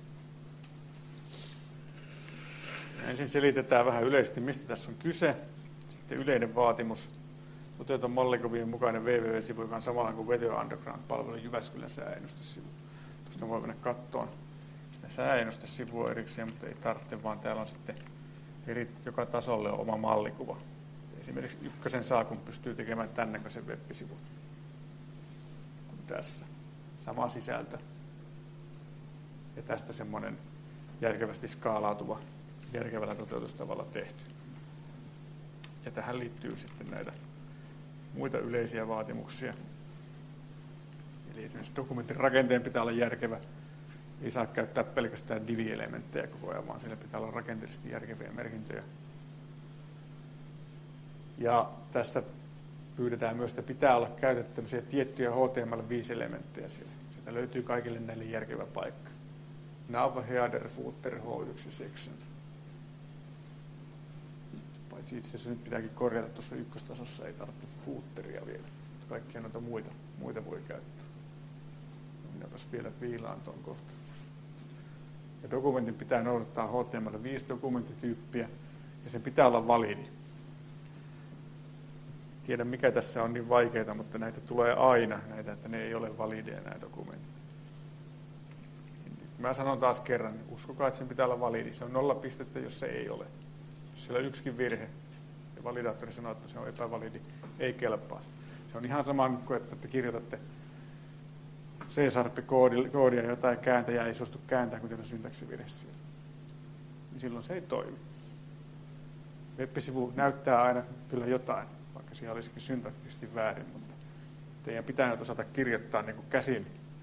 Ensin selitetään vähän yleisesti, mistä tässä on kyse. Sitten yleinen vaatimus. Toteuton mallikuvien mukainen W W W-sivu, joka on samalla kuin Weather Underground-palvelun Jyväskylän sääennustesivu. Tuosta voi mennä kattoon sitä sääennustesivua erikseen, mutta ei tarvitse, vaan täällä on sitten eri, joka tasolle on oma mallikuva. Esimerkiksi ykkösen saa, kun pystyy tekemään tämän näköisen web-sivun kuin tässä. Sama sisältö. Ja tästä semmoinen järkevästi skaalautuva, järkevällä toteutustavalla tehty. Ja tähän liittyy sitten näitä muita yleisiä vaatimuksia. Eli esimerkiksi dokumentin rakenteen pitää olla järkevä. Ei saa käyttää pelkästään divi-elementtejä koko ajan, vaan siellä pitää olla rakenteellisesti järkeviä merkintöjä. Ja tässä pyydetään myös, että pitää olla käytetty tämmöisiä tiettyjä H T M L viisi elementtejä siellä. Sieltä löytyy kaikille näille järkevä paikka. Nav, header, footer, H yksi section. Paitsi itse asiassa nyt pitääkin korjata, tuossa ykköstasossa ei tarvitse footeria vielä. Kaikkia noita muita, muita voi käyttää. Minäpäs vielä viilaan tuon kohta. Ja dokumentin pitää noudattaa H T M L viisi dokumenttityyppiä ja sen pitää olla validi. Tiedän mikä tässä on niin vaikeaa, mutta näitä tulee aina, näitä, että ne ei ole valideja nämä dokumentit. Mä sanon taas kerran, uskokaa, että sen pitää olla validi. Se on nolla pistettä, jos se ei ole. Jos siellä on yksikin virhe ja validaattori sanoo, että se on epävalidi, ei kelpaa. Se on ihan sama kuin, että te kirjoitatte C-koodia, jotain kääntäjää ei suostu kääntää, kun teillä on syntaksivirhe siellä. Niin silloin se ei toimi. Web-sivu näyttää aina kyllä jotain, vaikka siellä olisikin syntaktisesti väärin, mutta teidän pitää nyt osata kirjoittaa niin kuin käsin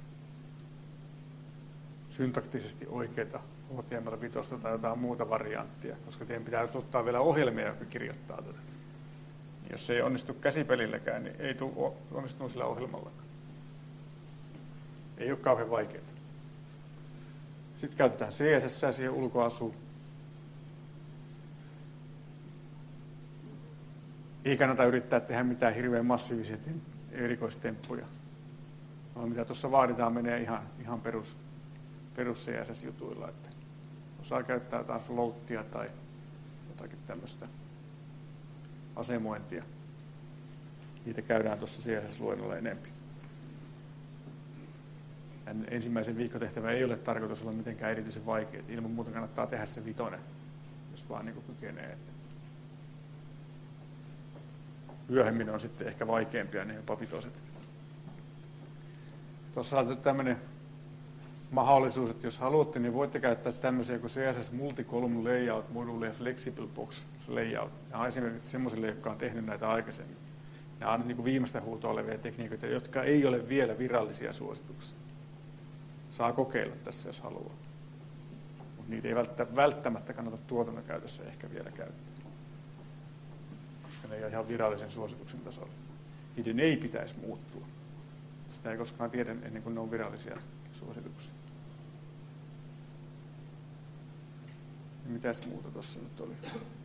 syntaktisesti oikeita H T M L viisi tai jotain muuta varianttia, koska teidän pitää ottaa vielä ohjelmia, jotka kirjoittaa tätä. Jos se ei onnistu käsipelilläkään, niin ei tule onnistunut sillä ohjelmallakaan. Ei ole kauhean vaikeaa. Sitten käytetään C S S siihen ulkoasuun. Ei kannata yrittää tehdä mitään hirveän massiivisia erikoistemppuja. No, mitä tuossa vaaditaan, menee ihan, ihan perus, perus C S S-jutuilla. Että osaa käyttää jotain floattia tai jotakin tämmöistä asemointia. Niitä käydään tuossa C S S-luennolla enemmän. Ensimmäisen viikkotehtävä ei ole tarkoitus olla mitenkään erityisen vaikea. Ilman muuta kannattaa tehdä se vitonen, jos vaan niin kuin kykenee. Että myöhemmin on sitten ehkä vaikeampia ne jopa vitoset. Tuossa on tämmöinen mahdollisuus, että jos haluatte, niin voitte käyttää tämmöisiä kuin C S S Multi-Column Layout Module ja Flexible Box Layout. Nämä on esimerkiksi semmoisille, jotka on tehnyt näitä aikaisemmin. Nämä on niin kuin viimeistä huutoa olevia tekniikoita, jotka ei ole vielä virallisia suosituksia. Saa kokeilla tässä, jos haluaa. Mutta niitä ei välttämättä kannata tuotannon käytössä ehkä vielä käyttää, koska ne ei ole ihan virallisen suosituksen tasolla. Niiden ei pitäisi muuttua. Sitä ei koskaan tiedä ennen kuin ne on virallisia suosituksia. Ja mitäs muuta tuossa nyt oli?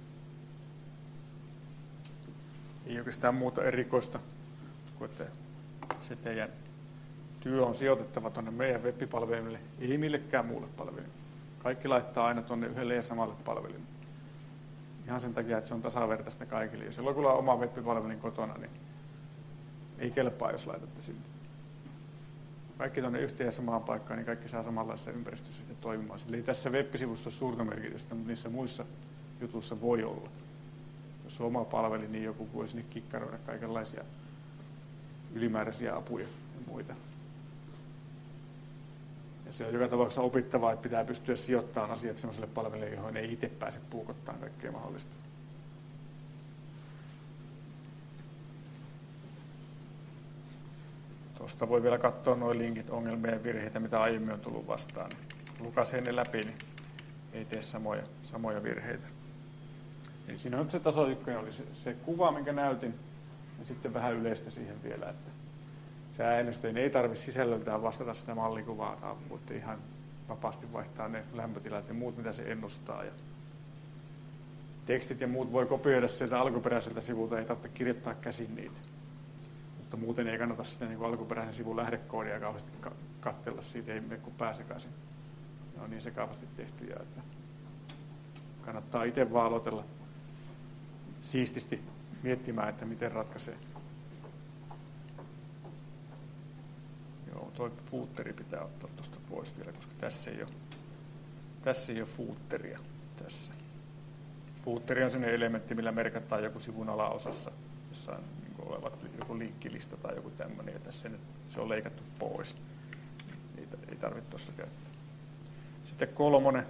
Ei oikeastaan muuta erikoista, kuin että se teidän työ on sijoitettava tuonne meidän web-palvelimille, ei millekään muulle palvelimille. Kaikki laittaa aina tuonne yhdelle ja samalle palvelimille. Ihan sen takia, että se on tasavertaista kaikille. Jos jollakulla on oma web-palvelin kotona, niin ei kelpaa, jos laitatte sinne. Kaikki tuonne yhteen ja samaan paikkaan, niin kaikki saa samanlaisessa ympäristössä sitten toimimaan. Eli ei tässä web-sivussa ole suurta merkitystä, mutta niissä muissa jutuissa voi olla. Jos on oma palveli, niin joku voi sinne kikkaroida kaikenlaisia ylimääräisiä apuja ja muita. Ja se on joka tapauksessa opittavaa, että pitää pystyä sijoittamaan asiat sellaiselle palveluille, johon ei itse pääse puukottamaan kaikkea mahdollista. Tuosta voi vielä katsoa nuo linkit, ongelmia ja virheitä, mitä aiemmin on tullut vastaan. Lukaisee ne läpi, niin ei tee samoja, samoja virheitä. Eli siinä on nyt se taso ykkönen, oli se, se kuva, minkä näytin, ja sitten vähän yleistä siihen vielä, että sääennöstöjen ei tarvitse sisällöltään vastata sitä mallikuvaa, vaan voitte ihan vapaasti vaihtaa ne lämpötilat ja muut, mitä se ennustaa. Ja tekstit ja muut voi kopioida sieltä alkuperäiseltä sivulta, ei tarvitse kirjoittaa käsin niitä. Mutta muuten ei kannata sitä niin kuin alkuperäisen sivun lähdekoodia kauheasti katsella, siitä ei mene kuin pääsekaisin. Ne on niin sekavasti tehtyjä, että kannattaa itse vaan aloitella siististi miettimään, että miten ratkaisee. Joo, tuo footeri pitää ottaa tuosta pois vielä, koska tässä ei ole, tässä ei ole footeria. Tässä. Footeri on sellainen elementti, millä merkataan joku sivun alaosassa, jossa on niin olevat joku linkkilista tai joku tämmöinen, ja tässä nyt se on leikattu pois. Ei, ei tarvitse tuossa käyttää. Sitten kolmonen.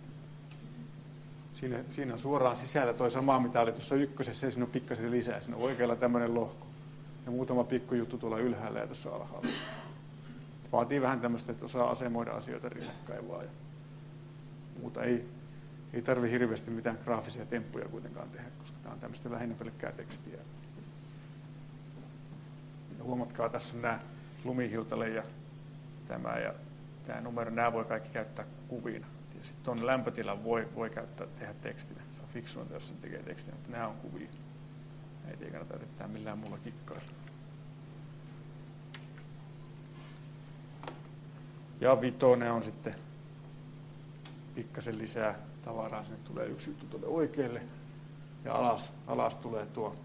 Siinä, siinä on suoraan sisällä toi sama, mitä oli tuossa ykkösessä, ja siinä on pikkasen lisää. Siinä on oikealla tämmöinen lohko. Ja muutama pikkujuttu tuolla ylhäällä ja tuossa alhaalla. Vaatii vähän tämmöistä, että osaa asemoida asioita rinnakkain vaan. Ja muuta ei, ei tarvi hirveästi mitään graafisia temppuja kuitenkaan tehdä, koska tämä on tämmöistä lähinnä pelkkää tekstiä. Ja huomatkaa, tässä on nämä lumihiutale ja tämä ja tämä numero. Nämä voi kaikki käyttää kuvina. Ja sitten tuon lämpötilan voi, voi käyttää tehdä tekstinä. Se on fiksuinta, jos sen tekee tekstinä, mutta nämä on kuvia. Näitä ei kannata yrittää millään muulla kikkailla. Ja vitonen on sitten pikkasen lisää tavaraa. Sinne tulee yksi juttu tuonne oikealle. Ja alas, alas tulee tuo,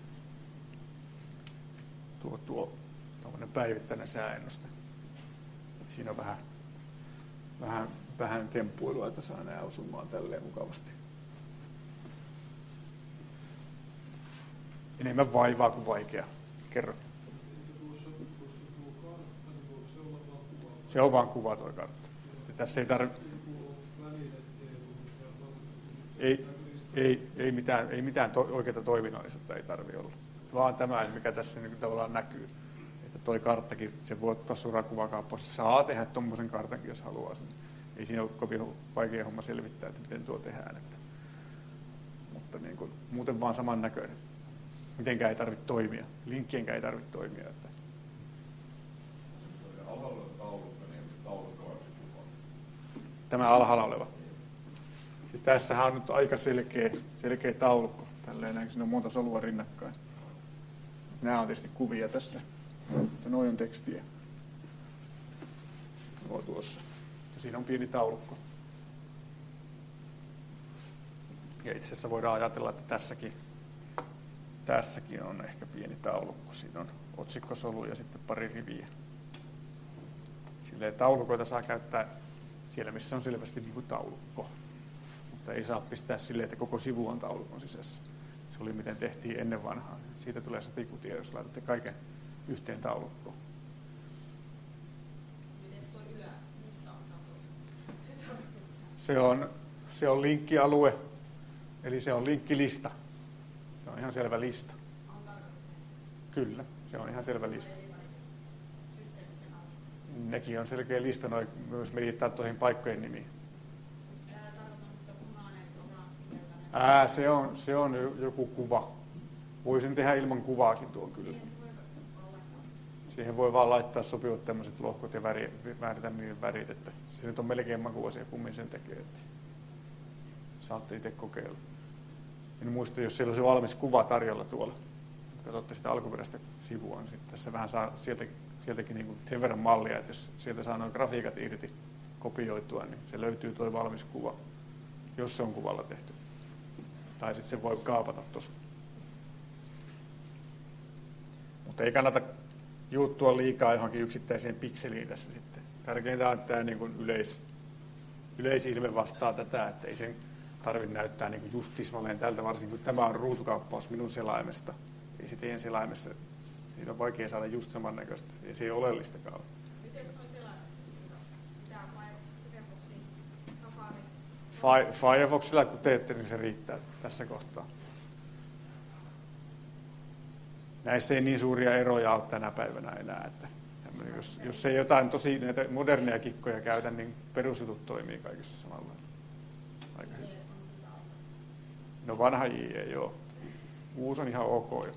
tuo, tuo päivittäinen sääennuste. Siinä on vähän, vähän, vähän temppuilua, että saa nämä osumaan tälleen mukavasti. Enemmän vaivaa kuin vaikea. Kerro. Se on vaan kuva tuo kartta. Ja tässä ei tarvitse... Ei, ei, ei mitään, ei mitään to, oikeaa toiminnallisuutta ei tarvitse olla. Vaan tämä, mikä tässä niin tavallaan näkyy. Että toi karttakin, se voi ottaa suoraan kuvakaupassa. Saa tehdä tuommoisen kartankin, jos haluaa sen. Ei siinä ole kovin vaikea homma selvittää, että miten tuo tehdään. Että, mutta niin kuin, muuten vaan samannäköinen. Mitenkään ei tarvitse toimia. Linkkienkään ei tarvitse toimia. Että. Tämä alhaalla oleva. Siis tässähän on nyt aika selkeä, selkeä taulukko. Tälleen näin, siinä on monta solua rinnakkain. Nämä on tietysti kuvia tässä, mutta noin on tekstiä. Nuo tuossa. Ja siinä on pieni taulukko. Ja itse asiassa voidaan ajatella, että tässäkin, tässäkin on ehkä pieni taulukko. Siinä on otsikkosolu ja sitten pari riviä. Silleen taulukoita saa käyttää siellä, missä on selvästi niin kuin taulukko. Mutta ei saa pistää silleen, että koko sivu on taulukon sisässä. Se oli miten tehtiin ennen vanhaa. Siitä tulee se pikkutie, jos laitatte kaiken yhteen taulukkoon. Se on, se on linkkialue, eli se on linkkilista. Se on ihan selvä lista. Kyllä, se on ihan selvä lista. Nekin on selkeä lista, noin myös medittää tuohon paikkojen nimiin. Ää, se on, se on joku kuva. Voisin tehdä ilman kuvaakin tuon kyllä. Siihen voi vaan laittaa sopivat tämmöiset lohkot ja väri, määritä niiden värit, että se nyt on melkein makuasia, kummin sen tekee. Että saatte itse kokeilla. En muista, jos siellä on se valmis kuva tarjolla tuolla. Katsotte sitä alkuperäistä sivua, niin sitten tässä vähän saa sieltäkin, sieltäkin niin kuin sen verran mallia, että jos sieltä saa noin grafiikat irti kopioitua, niin se löytyy tuo valmis kuva, jos se on kuvalla tehty. Tai sitten se voi kaapata tuosta. Mutta ei kannata juuttua liikaa johonkin yksittäiseen pikseliin tässä sitten. Tärkeintä on, että tämä niin kuin yleis, yleisilme vastaa tätä, että ei sen tarvitse näyttää niin kuin just tismalleen tältä, varsinkin kun tämä on ruutukauppaus minun selaimesta. Ei se teidän selaimessa, siitä on vaikea saada just samannäköistä, ja se ei ole oleellistakaan. Miten se on selaimesta? Mitä Firefoxin Firefoxilla kun teette, niin se riittää tässä kohtaa. Näissä ei niin suuria eroja ole tänä päivänä enää. Että jos, jos ei jotain tosi näitä moderneja kikkoja käytä, niin perusjutut toimii kaikissa samalla. Aika hyvin. No vanha J E, joo. Uusi on ihan ok jo.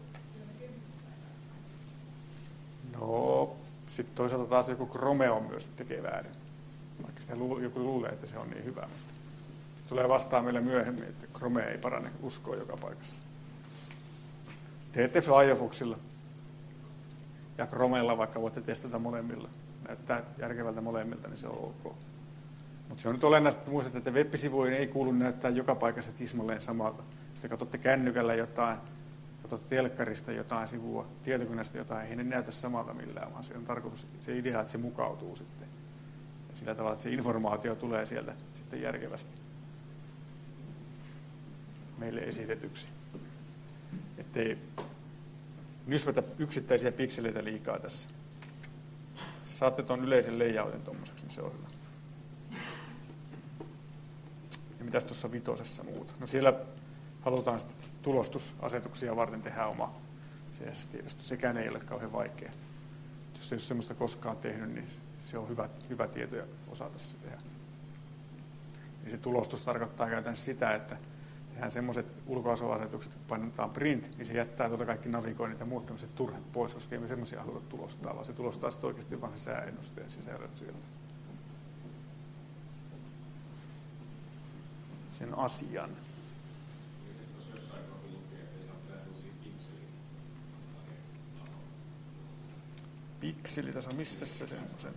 No, sitten toisaalta taas joku Chromeo myös tekee väärin. Vaikka sitä joku luulee, että se on niin hyvä. Se tulee vastaan meille myöhemmin, että Chrome ei parane uskoa joka paikassa. Teette Firefoxilla ja Chromella, vaikka voitte testata molemmilla. Näyttää järkevältä molemmilta, niin se on ok. Mutta se on nyt olennaista, että muistatte, että web-sivujen ei kuulu näyttää joka paikassa tismalleen samalta. Jos te katsotte kännykällä jotain, katsotte telkkarista jotain sivua, tietokoneesta jotain, ei ne näytä samalta millään, vaan se on tarkoitus, se idea, että se mukautuu sitten. Ja sillä tavalla, että se informaatio tulee sieltä sitten järkevästi meille esitetyksi. Ettei nysmätä yksittäisiä pikseleitä liikaa tässä. Saatte tuon yleisen layoutin tuommoiseksi, niin se on hyvä. Ja mitäs tuossa vitosessa muuta? No siellä halutaan sitten tulostusasetuksia varten tehdä oma C S S-tiedosto. Sekään ei ole kauhean vaikea. Jos ei ole sellaista koskaan tehnyt, niin se on hyvä, hyvä tieto ja osata se tehdä. Niin se tulostus tarkoittaa käytännössä sitä, että tehdään semmoiset ulkoasuasetukset, kun painetaan print, niin se jättää tuota kaikki navigoinnit ja muut tämmöiset turhat pois, koska ei me semmoisia haluta tulostaa, vaan se tulostaa sitten oikeasti vaan se sääennusteen sisällön sieltä. Sen asian. Pikselitaso, missä se semmoisen?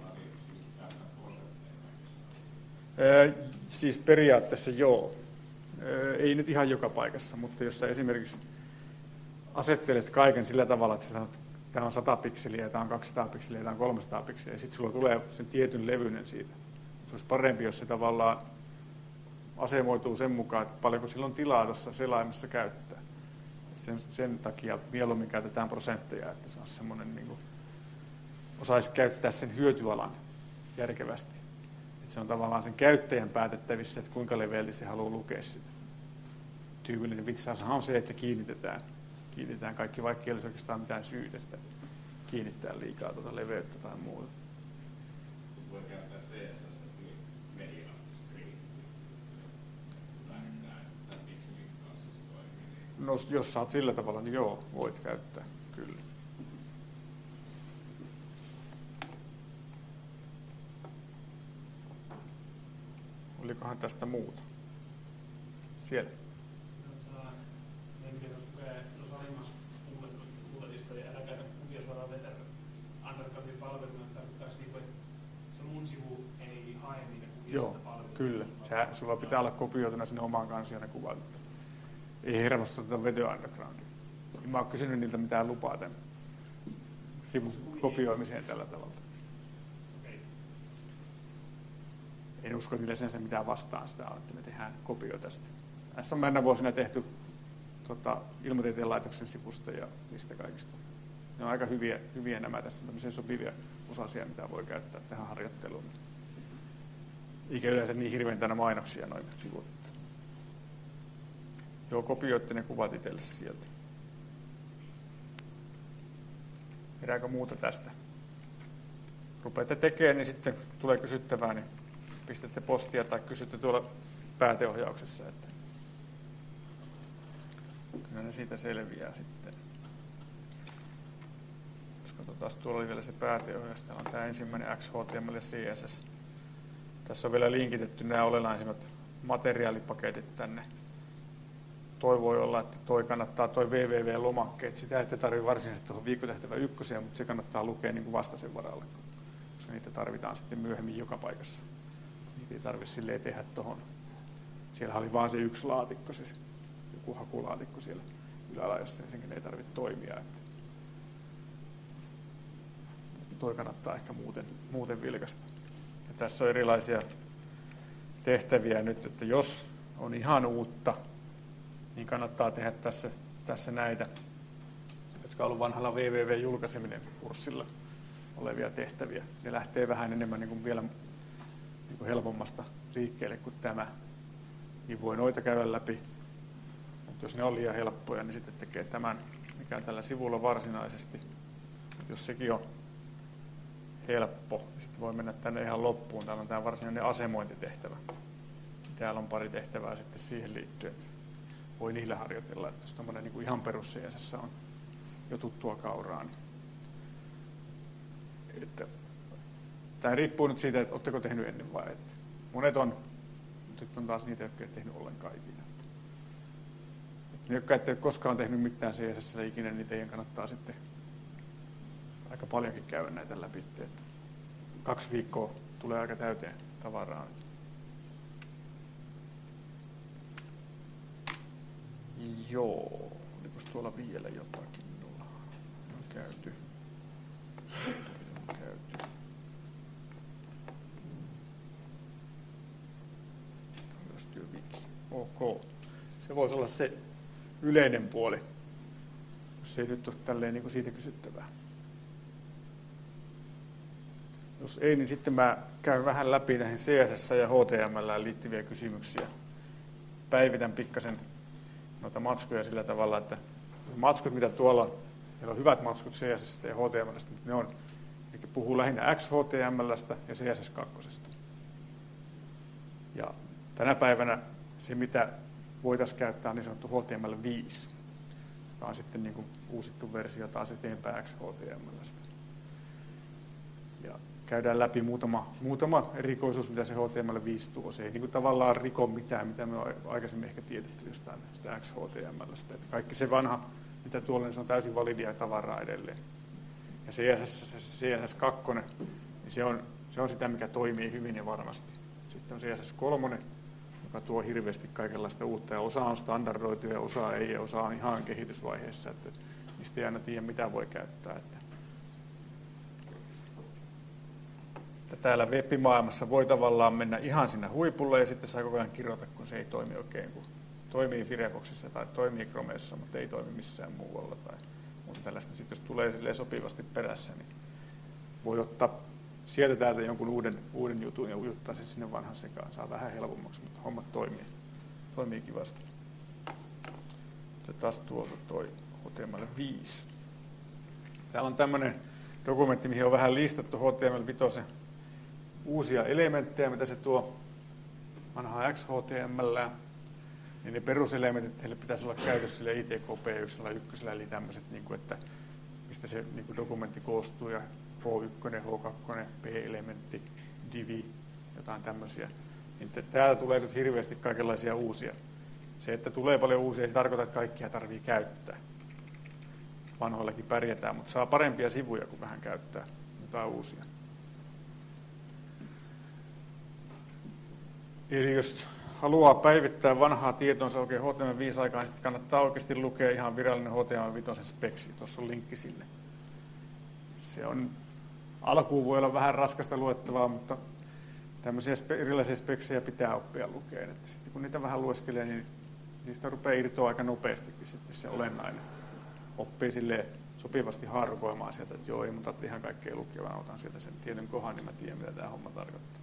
Öö, siis periaatteessa joo. Öö, ei nyt ihan joka paikassa, mutta jos sä esimerkiksi asettelet kaiken sillä tavalla, että sä sanot, että tämä on sata pikseliä, tämä on kaksisataa pikseliä, tämä on kolmesataa pikseliä, ja sitten sulla tulee sen tietyn levyinen siitä. Se olisi parempi, jos se tavallaan asemoituu sen mukaan, että paljonko sillä on tilaa tuossa selaimessa käyttää. Sen, sen takia mieluummin käytetään prosentteja, että se on semmoinen, niin kuin, osaisi käyttää sen hyötyalan järkevästi. Että se on tavallaan sen käyttäjän päätettävissä, että kuinka leveälti se haluaa lukea sitä. Tyypillinen vitsaushan on se, että kiinnitetään, kiinnitetään kaikki, vaikka ei olisi oikeastaan mitään syytä sitä kiinnittää liikaa tuota leveyttä tai muuta. Voi käyttää C S S media screen. No, jos sä oot sillä tavalla, niin joo, voit käyttää, kyllä. Olikohan tästä muuta? Siellä. Joo, kyllä. Sä, sulla pitää olla kopioituna sinne omaan kansiaan ne kuvat. Ei hermostuteta Video Undergroundia. Mä oon kysynyt niiltä mitään lupaa tämän sivun kopioimiseen tällä tavalla. En usko niille sen mitään vastaan sitä, että me tehdään kopio tästä. Tässä on mennä vuosina tehty tota, Ilmatieteen laitoksen sivusta ja niistä kaikista. Ne on aika hyviä, hyviä nämä tässä, tämmöisiä sopivia osasia, mitä voi käyttää tähän harjoitteluun. Eikä yleensä niin hirveän tänä mainoksia noin sivut. Joo, kopioitte ne kuvat itselle sieltä. Herääkö muuta tästä? Rupeatte tekemään, niin sitten tulee kysyttävää, niin pistätte postia tai kysytte tuolla pääteohjauksessa, että kyllä ne siitä selviää sitten. Jos katsotaan, tuolla oli vielä se pääteohjaus, täällä on tämä ensimmäinen X H T M L ja C S S. Tässä on vielä linkitetty nämä olennaisimmat materiaalipaketit tänne. Toi voi olla, että toi kannattaa toi www-lomakkeet. Sitä ette tarvitse varsinaisesti tuohon viikkotehtävä ykköseen, mutta se kannattaa lukea niin kuin vastaisen varalle, koska niitä tarvitaan sitten myöhemmin joka paikassa. Niitä ei tarvitse silleen tehdä tuohon. Siellä oli vain se yksi laatikko, se joku hakulaatikko siellä ylällä, jossa senkin ei tarvitse toimia. Että toi kannattaa ehkä muuten, muuten vilkaista. Ja tässä on erilaisia tehtäviä nyt, että jos on ihan uutta, niin kannattaa tehdä tässä, tässä näitä, jotka on ollut vanhalla www-julkaiseminen kurssilla olevia tehtäviä. Ne lähtee vähän enemmän niin kuin vielä niin kuin helpommasta liikkeelle kuin tämä. Niin voi noita käydä läpi, mutta jos ne on liian helppoja, niin sitten tekee tämän, mikä on tällä sivulla varsinaisesti. Jos sekin on helppo, niin sitten voi mennä tänne ihan loppuun. Täällä on tämä varsinainen asemointitehtävä. Täällä on pari tehtävää sitten siihen liittyen. Voi niillä harjoitella, että jos tämmöinen niin kuin ihan perus C S S on jo tuttua kauraa. Niin että, tämä riippuu nyt siitä, että oletteko tehnyt ennen vai ette. Monet on, mutta sitten on taas niitä, jotka ei tehnyt ollenkaan ikinä. Ne, jotka ette koskaan tehnyt mitään C S S ikinä, niin teidän kannattaa sitten aika paljonkin käydä näitä läpi. Että kaksi viikkoa tulee aika täyteen tavaraa. Joo, olikos tuolla vielä jotakin? On käyty. On käyty. Työwiki. Ok. Se voisi olla se yleinen puoli, jos ei nyt ole tälleen niin kuin siitä kysyttävää. Jos ei, niin sitten mä käyn vähän läpi näihin C S S ja H T M L liittyviä kysymyksiä. Päivitän pikkasen noita matskuja sillä tavalla, että matskut, mitä tuolla on, meillä on hyvät matskut C S S ja H T M L:stä, mutta ne on, eli puhuu lähinnä X H T M L:stä ja C S S kaksi. Ja tänä päivänä se, mitä voitaisiin käyttää niin sanottu H T M L viisi, joka on sitten niin kuin uusittu versio taas eteenpäin X H T M L:stä. Ja käydään läpi muutama, muutama erikoisuus, mitä se H T M L viisi tuo. Se ei niin kuin tavallaan riko mitään, mitä me on aikaisemmin ehkä tiedetty jostain sitä X H T M L:stä. Että kaikki se vanha, mitä tuolla, niin se on täysin validia tavaraa edelleen. Ja C S S, C S S kaksi, niin se on, se on sitä, mikä toimii hyvin ja varmasti. Sitten on C S S kolme, joka tuo hirveästi kaikenlaista uutta, ja osa on standardoitu ja osa ei, ja osa on ihan kehitysvaiheessa, että mistä ei aina tiedä, mitä voi käyttää. Että, että täällä web-maailmassa voi tavallaan mennä ihan sinne huipulle, ja sitten saa koko ajan kirjoita, kun se ei toimi oikein, kun toimii Firefoxissa tai toimii Chromessa, mutta ei toimi missään muualla tai muuta tällaista. Sitten jos tulee silleen sopivasti perässä, niin voi ottaa sieltä täältä jonkun uuden, uuden jutun ja ujuttaa sen sinne vanhan sekaan. Saa vähän helpommaksi, mutta hommat toimii, toimii kivasti. Taas tuolta toi H T M L viisi. Täällä on tämmöinen dokumentti, mihin on vähän listattu H T M L viisi uusia elementtejä, mitä se tuo vanhaa X H T M L. Niin ne peruselementit heille pitäisi olla käytössä sille I T K P yksi yksi, eli tämmöiset, niin kuin, että mistä se niin kuin dokumentti koostuu, ja H yksi, H kaksi, P-elementti, divi, jotain tämmöisiä. Niin täällä tulee nyt hirveästi kaikenlaisia uusia. Se, että tulee paljon uusia, ei se tarkoita, että kaikkia tarvitsee käyttää. Vanhoillakin pärjätään, mutta saa parempia sivuja, kun vähän käyttää jotain uusia. Eli jos haluaa päivittää vanhaa tietonsa oikein H T M L viisi aikaan, niin sitten kannattaa oikeasti lukea ihan virallinen H T M L viisi speksi. Tuossa on linkki sinne. Se on, alkuun voi olla vähän raskasta luettavaa, mutta tämmöisiä erilaisia speksejä pitää oppia lukemaan. Että sitten kun niitä vähän lueskelee, niin niistä rupeaa irtoa aika nopeastikin sitten se olennainen. Oppii silleen sopivasti haarukoimaan sieltä, että joo, ei mun tarvitse ihan kaikkea lukea, vaan otan sieltä sen tietyn kohan, niin mä tiedän, mitä tämä homma tarkoittaa.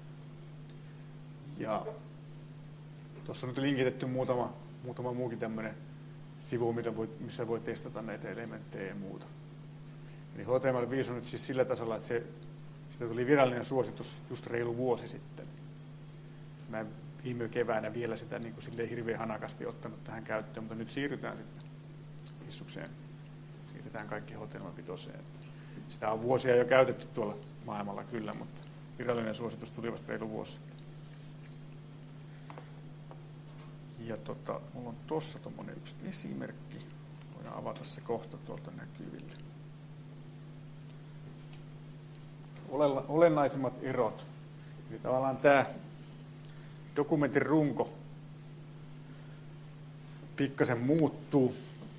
Ja tuossa on nyt linkitetty muutama, muutama muukin tämmöinen sivu, missä voi testata näitä elementtejä ja muuta. Eli H T M L viisi on nyt siis sillä tasolla, että se, siitä tuli virallinen suositus just reilu vuosi sitten. Mä en viime keväänä vielä sitä niin kuin silleen hirveän hanakasti ottanut tähän käyttöön, mutta nyt siirrytään sitten hissukseen. Siirrytään kaikki H T M L viisi. Sitä on vuosia jo käytetty tuolla maailmalla kyllä, mutta virallinen suositus tuli vasta reilu vuosi sitten. Ja tota, mulla on tuossa tuommoinen yksi esimerkki. Voidaan avata se kohta tuolta näkyville. Olennaisimmat erot. Eli tavallaan tämä dokumentin runko pikkasen muuttuu.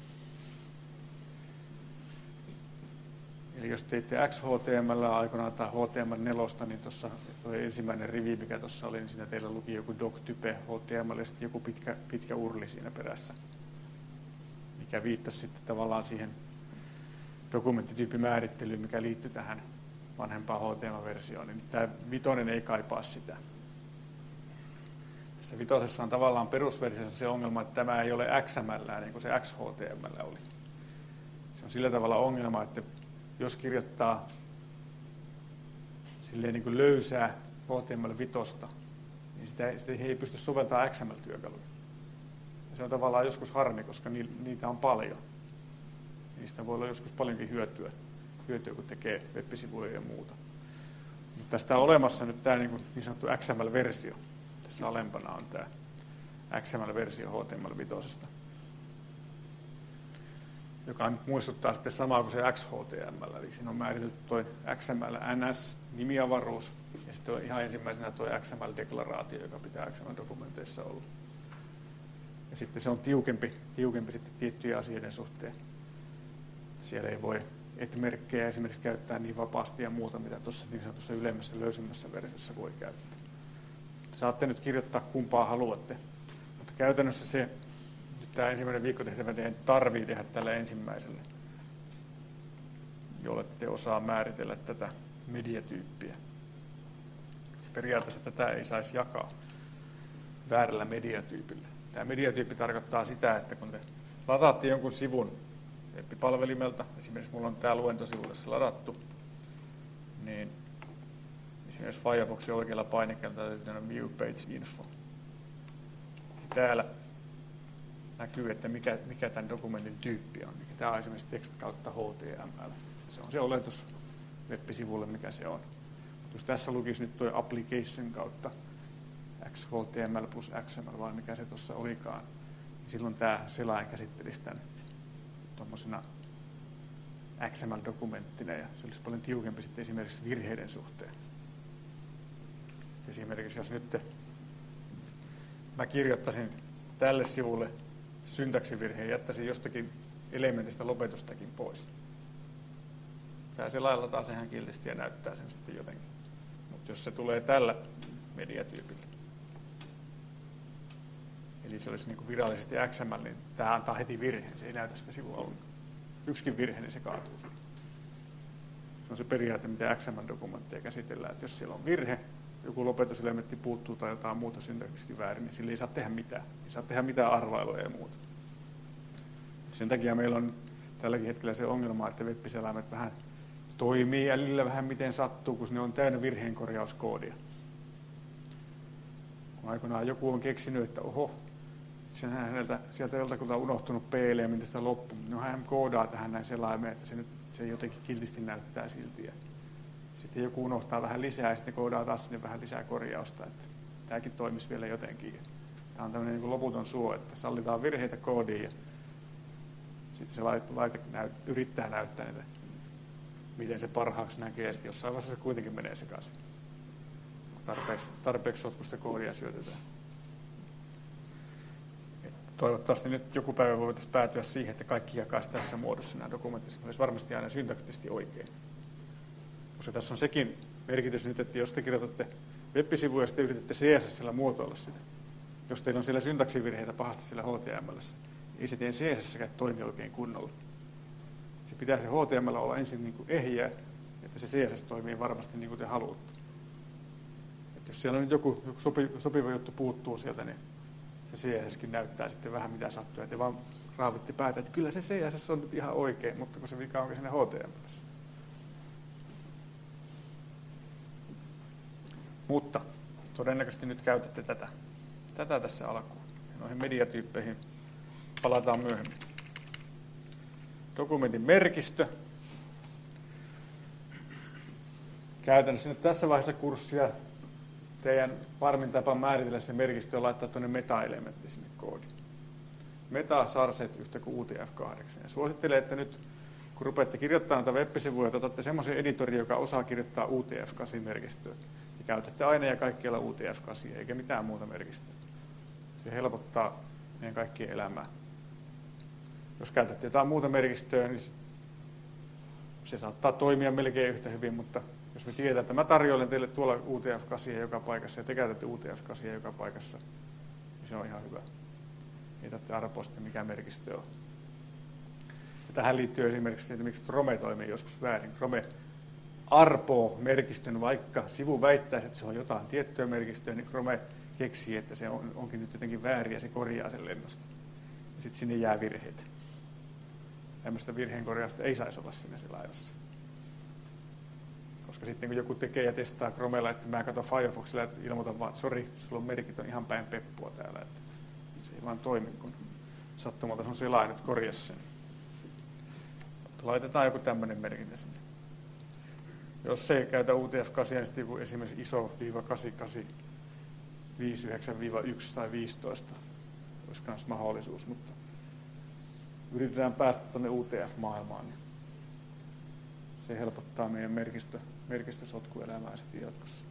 Eli jos teitte X H T M L aikoinaan tai H T M L neljä, niin tuossa ensimmäinen rivi, mikä tuossa oli, niin siinä teillä luki joku doc-type H T M L ja sitten joku pitkä, pitkä urli siinä perässä, mikä viittasi sitten tavallaan siihen dokumenttityyppimäärittelyyn, mikä liittyy tähän vanhempaan H T M L-versioon, niin tämä vitonen ei kaipaa sitä. Tässä vitosessa on tavallaan perusversiossa se ongelma, että tämä ei ole X M L, niin kuin se X H T M L oli. Se on sillä tavalla ongelma, että jos kirjoittaa silleen niin kuin löysää H T M L viisi, niin sitä, sitä ei pysty soveltamaan X M L-työkaluja. Ja se on tavallaan joskus harmi, koska niitä on paljon. Niistä voi olla joskus paljonkin hyötyä, hyötyä kun tekee web-sivuja ja muuta. Mutta tästä on olemassa nyt tämä niin, niin sanottu X M L-versio. Tässä alempana on tämä X M L-versio H T M L viisi, joka nyt muistuttaa sitten samaa kuin se X H T M L. Eli siinä on määritelty tuo X M L N S-nimiavaruus, ja sitten on ihan ensimmäisenä tuo X M L-deklaraatio, joka pitää X M L-dokumenteissa olla. Ja sitten se on tiukempi, tiukempi sitten tiettyjen asioiden suhteen. Siellä ei voi et-merkkejä esimerkiksi käyttää niin vapaasti ja muuta, mitä tuossa niin sanotussa ylemmässä, löysemmässä versiossa voi käyttää. Saatte nyt kirjoittaa kumpaa haluatte, mutta käytännössä se, nyt tämä ensimmäinen viikkotehtävä teidän tarvii tehdä tällä ensimmäisellä, jolle te osaa määritellä tätä mediatyyppiä. Periaatteessa tätä ei saisi jakaa väärällä mediatyypillä. Tämä mediatyyppi tarkoittaa sitä, että kun te lataatte jonkun sivun web-palvelimelta, esimerkiksi minulla on tämä luentosivu tässä ladattu, niin esimerkiksi Firefoxin oikealla painikkeella täytyy View Page Info. Täällä näkyy, että mikä, mikä tämän dokumentin tyyppi on. Tämä on esimerkiksi text kautta H T M L. Se on se oletus web-sivulle, mikä se on. Jos tässä lukisi nyt tuo application kautta X H T M L plus X M L, vai mikä se tuossa olikaan, niin silloin tämä selain käsittelisi tämän tuommoisena X M L-dokumenttina, ja se olisi paljon tiukempi sitten esimerkiksi virheiden suhteen. Esimerkiksi jos nyt mä kirjoittaisin tälle sivulle syntaksivirheen ja jättäisin jostakin elementistä lopetustakin pois. Tämä selailla taas ihan kiltisti ja näyttää sen sitten jotenkin. Mutta jos se tulee tällä mediatyypillä, eli se olisi niin kuin virallisesti X M L, niin tämä antaa heti virheen. Se ei näytä sitä sivua ollenkaan. Yksikin virhe, niin se kaatuu. Se on se periaate, mitä X M L-dokumentteja käsitellään. Että jos siellä on virhe, joku lopetuselementti puuttuu tai jotain muuta syntaktisesti väärin, niin sillä ei saa tehdä mitään. Ei saa tehdä mitään arvailuja ja muuta. Sen takia meillä on tälläkin hetkellä se ongelma, että web-selaimet vähän toimii jäljellä vähän miten sattuu, kun ne on täynnä virheenkorjauskoodia. Kun aikoinaan joku on keksinyt, että oho, häneltä, sieltä joltakulta on unohtunut P-elementistä sitä loppu, no hän koodaa tähän näin selaimeen, että se, nyt, se jotenkin kiltisti näyttää silti. Ja sitten joku unohtaa vähän lisää ja sitten koodaa taas sinne vähän lisää korjausta, että tämäkin toimisi vielä jotenkin. Tämä on tämmöinen niin loputon suo, että sallitaan virheitä koodiin ja sitten se laite, laite näyt, yrittää näyttää niitä, miten se parhaaksi näkee, ja sitten jossain vaiheessa se kuitenkin menee sekaisin. Tarpeeksi, tarpeeksi sotkusta koodia syötetään. Toivottavasti nyt joku päivä voitaisiin päätyä siihen, että kaikki jakaisi tässä muodossa nämä dokumentit. Se olisi varmasti aina syntaktisesti oikein. Koska tässä on sekin merkitys nyt, että jos te kirjoitatte web-sivuja ja sitten yritätte C S S:llä muotoilla sitä, jos teillä on siellä syntaksivirheitä pahasti siellä H T M L:ssä, ei se teidän C S S:kään toimi oikein kunnolla. Se pitää se H T M L olla ensin niin kuin ehjä, että se C S S toimii varmasti niin kuin te haluatte. Et jos siellä on nyt joku, joku sopi, sopiva juttu puuttuu sieltä, niin se C S S:kin näyttää sitten vähän mitä sattuu. Ja te vaan raavitte päätä, että kyllä se C S S on nyt ihan oikein, mutta kun se vika onkin siinä H T M L:ssä. Mutta todennäköisesti nyt käytätte tätä, tätä tässä alkuun. Noihin mediatyyppeihin palataan myöhemmin. Dokumentin merkistö. Käytännössä nyt tässä vaiheessa kurssia teidän varmin tapa määritellä se merkistö on laittaa tuonne meta-elementti sinne koodiin. Meta sarset yhtä kuin U T F kahdeksan. Ja suosittelen, että nyt kun rupeatte kirjoittamaan näitä web-sivuja, että otatte semmoisen editorin, joka osaa kirjoittaa U T F kahdeksan merkistöä. Ja käytätte aina ja kaikkialla U T F kahdeksan, eikä mitään muuta merkistöä. Se helpottaa meidän kaikkien elämää. Jos käytätte jotain muuta merkistöä, niin se saattaa toimia melkein yhtä hyvin, mutta jos me tiedetään, että mä tarjoilen teille tuolla U T F kahdeksan joka paikassa ja te käytätte U T F kahdeksan joka paikassa, niin se on ihan hyvä. Ei tarvitse arpoa sitten mikä merkistö on. Ja tähän liittyy esimerkiksi että miksi Chrome toimii joskus väärin. Chrome arpoo merkistön, vaikka sivu väittäisi, että se on jotain tiettyä merkistöä, niin Chrome keksii, että se on, onkin nyt jotenkin väärin ja se korjaa sen lennosta. Ja sitten sinne jää virheitä. Tämmöistä virheenkorjausta ei saisi olla siinä selaimessa. Koska sitten kun joku tekee ja testaa Chromella, ja sitten mä katson Firefoxilla ja ilmoitan vaan, että sori, sulla on merkit on ihan päin peppua täällä. Että se ei vaan toimi, kun sattumalta sun selain nyt korjasi sen. Mutta laitetaan joku tämmöinen merkintä sinne. Jos ei käytä U T F kahdeksan, niin sitten esimerkiksi iso viiva kahdeksankymmentäkahdeksan, viisikymmentäyhdeksän yksi tai viisitoista olisi myös mahdollisuus, mutta yritetään päästä tuonne U T F-maailmaan, niin se helpottaa meidän merkistö, merkistösotkuelämää sitten jatkossa.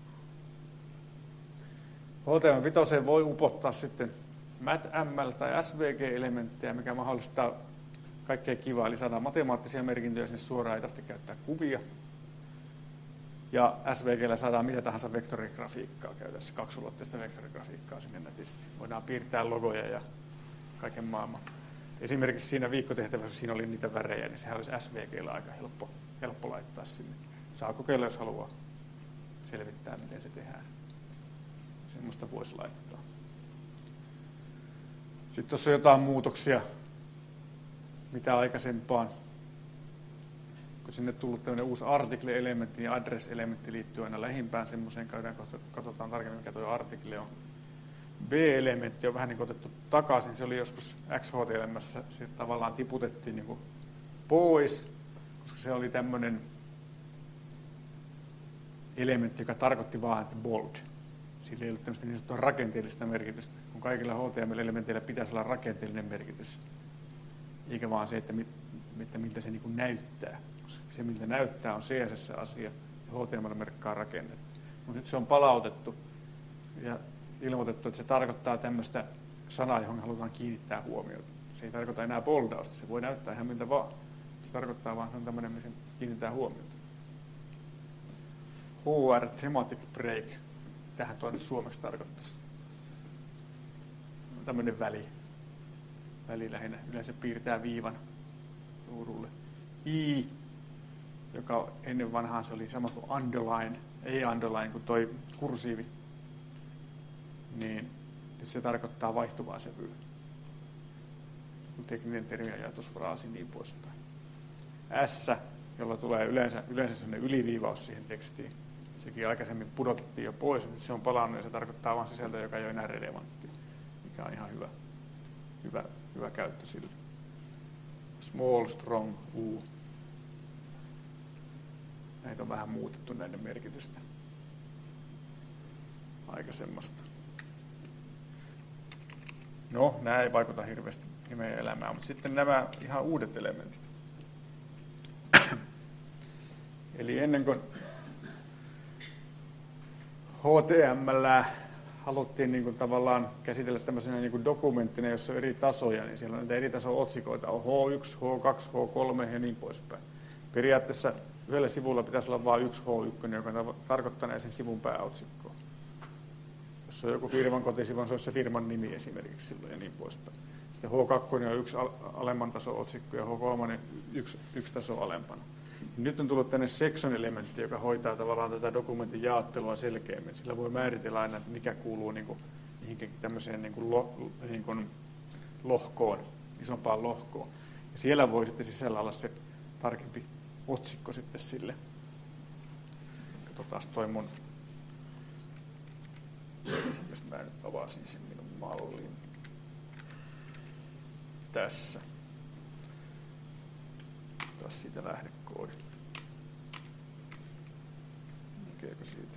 H T M L viisi voi upottaa sitten M A T M L tai S V G-elementtejä, mikä mahdollistaa kaikkea kivaa, eli saadaan matemaattisia merkintöjä sinne suoraan, ei tarvitse käyttää kuvia. Ja S V G:llä saadaan mitä tahansa vektorigrafiikkaa käytössä, kaksulotteista vektorigrafiikkaa sinne netisti. Voidaan piirtää logoja ja kaiken maailman. Esimerkiksi siinä viikkotehtävässä, siinä oli niitä värejä, niin sehän olisi S V G:llä aika helppo, helppo laittaa sinne. Saa kokeilla, jos haluaa selvittää, miten se tehdään. Semmoista voisi laittaa. Sitten tuossa on jotain muutoksia, mitä aikaisempaan. Kun sinne tullut tämmöinen uusi article-elementti, niin address-elementti liittyy aina lähimpään semmoiseen, käydään katsotaan tarkemmin, mikä tuo article on. B-elementti on vähän niin kuin otettu takaisin. Se oli joskus X H T M L:ssä, se tavallaan tiputettiin niin kuin pois, koska se oli tämmöinen elementti, joka tarkoitti vaan, että bold. Sillä ei ollut tämmöistä niin sanottua rakenteellista merkitystä, kun kaikilla H T M L-elementeillä pitäisi olla rakenteellinen merkitys, eikä vaan se, että, mit, että miltä se niin kuin näyttää. Se, miltä näyttää, on C S S-asia, ja H T M L merkkaa rakennetta. Mutta nyt se on palautettu ja ilmoitettu, että se tarkoittaa tämmöistä sanaa, johon halutaan kiinnittää huomiota. Se ei tarkoita enää boldausta, se voi näyttää ihan miltä vaan. Se tarkoittaa vaan, se on tämmöinen, mihin kiinnittää huomiota. H R, Thematic Break. Tähän tuo nyt suomeksi tarkoittaisi. Tämmöinen väli. Väli lähinnä. Yleensä piirtää viivan ruudulle. I, joka ennen vanhaan se oli sama kuin underline, ei underline kuin toi kursiivi, niin nyt se tarkoittaa vaihtuvaa sävyä. Tekninen termi, ajatusfraasi, niin poispäin. S, jolla tulee yleensä, yleensä sellainen yliviivaus siihen tekstiin. Sekin aikaisemmin pudotettiin jo pois, mutta se on palannut ja se tarkoittaa vain sisältöä, joka ei ole enää relevantti, mikä on ihan hyvä, hyvä, hyvä käyttö sille. Small, strong, U. Näitä on vähän muutettu näiden merkitystä aikaisemmasta. No, nämä ei vaikuta hirveästi meidän elämään, mutta sitten nämä ihan uudet elementit. Eli ennen kuin H T M L haluttiin niin kuin tavallaan käsitellä tämmöisenä niin kuin dokumenttina, jossa on eri tasoja, niin siellä on näitä eri tason otsikoita, on H yksi, H kaksi, H kolme ja niin poispäin. Periaatteessa yhdellä sivulla pitäisi olla vain yksi H yksi, joka tarkoittaa sen sivun pääotsikkoa. Jos on joku firman kotisivu, se olisi se firman nimi esimerkiksi silloin ja niin poispäin. Sitten H kaksi on yksi alemman tason otsikko ja H kolme yksi, yksi taso alempana. Nyt on tullut tänne section-elementti, joka hoitaa tavallaan tätä dokumentin jaottelua selkeämmin. Sillä voi määritellä aina, että mikä kuuluu niin kuin, mihinkin tämmöiseen niin kuin lo, niin kuin lohkoon, isompaan lohkoon. Ja siellä voi sitten sisällä olla se tarkempi otsikko sitten sille. Katsotaan toi mun, sitten mä nyt avasin sen minun mallin. Tässä. Taas siitä lähdekoodi. Näkeekö siitä?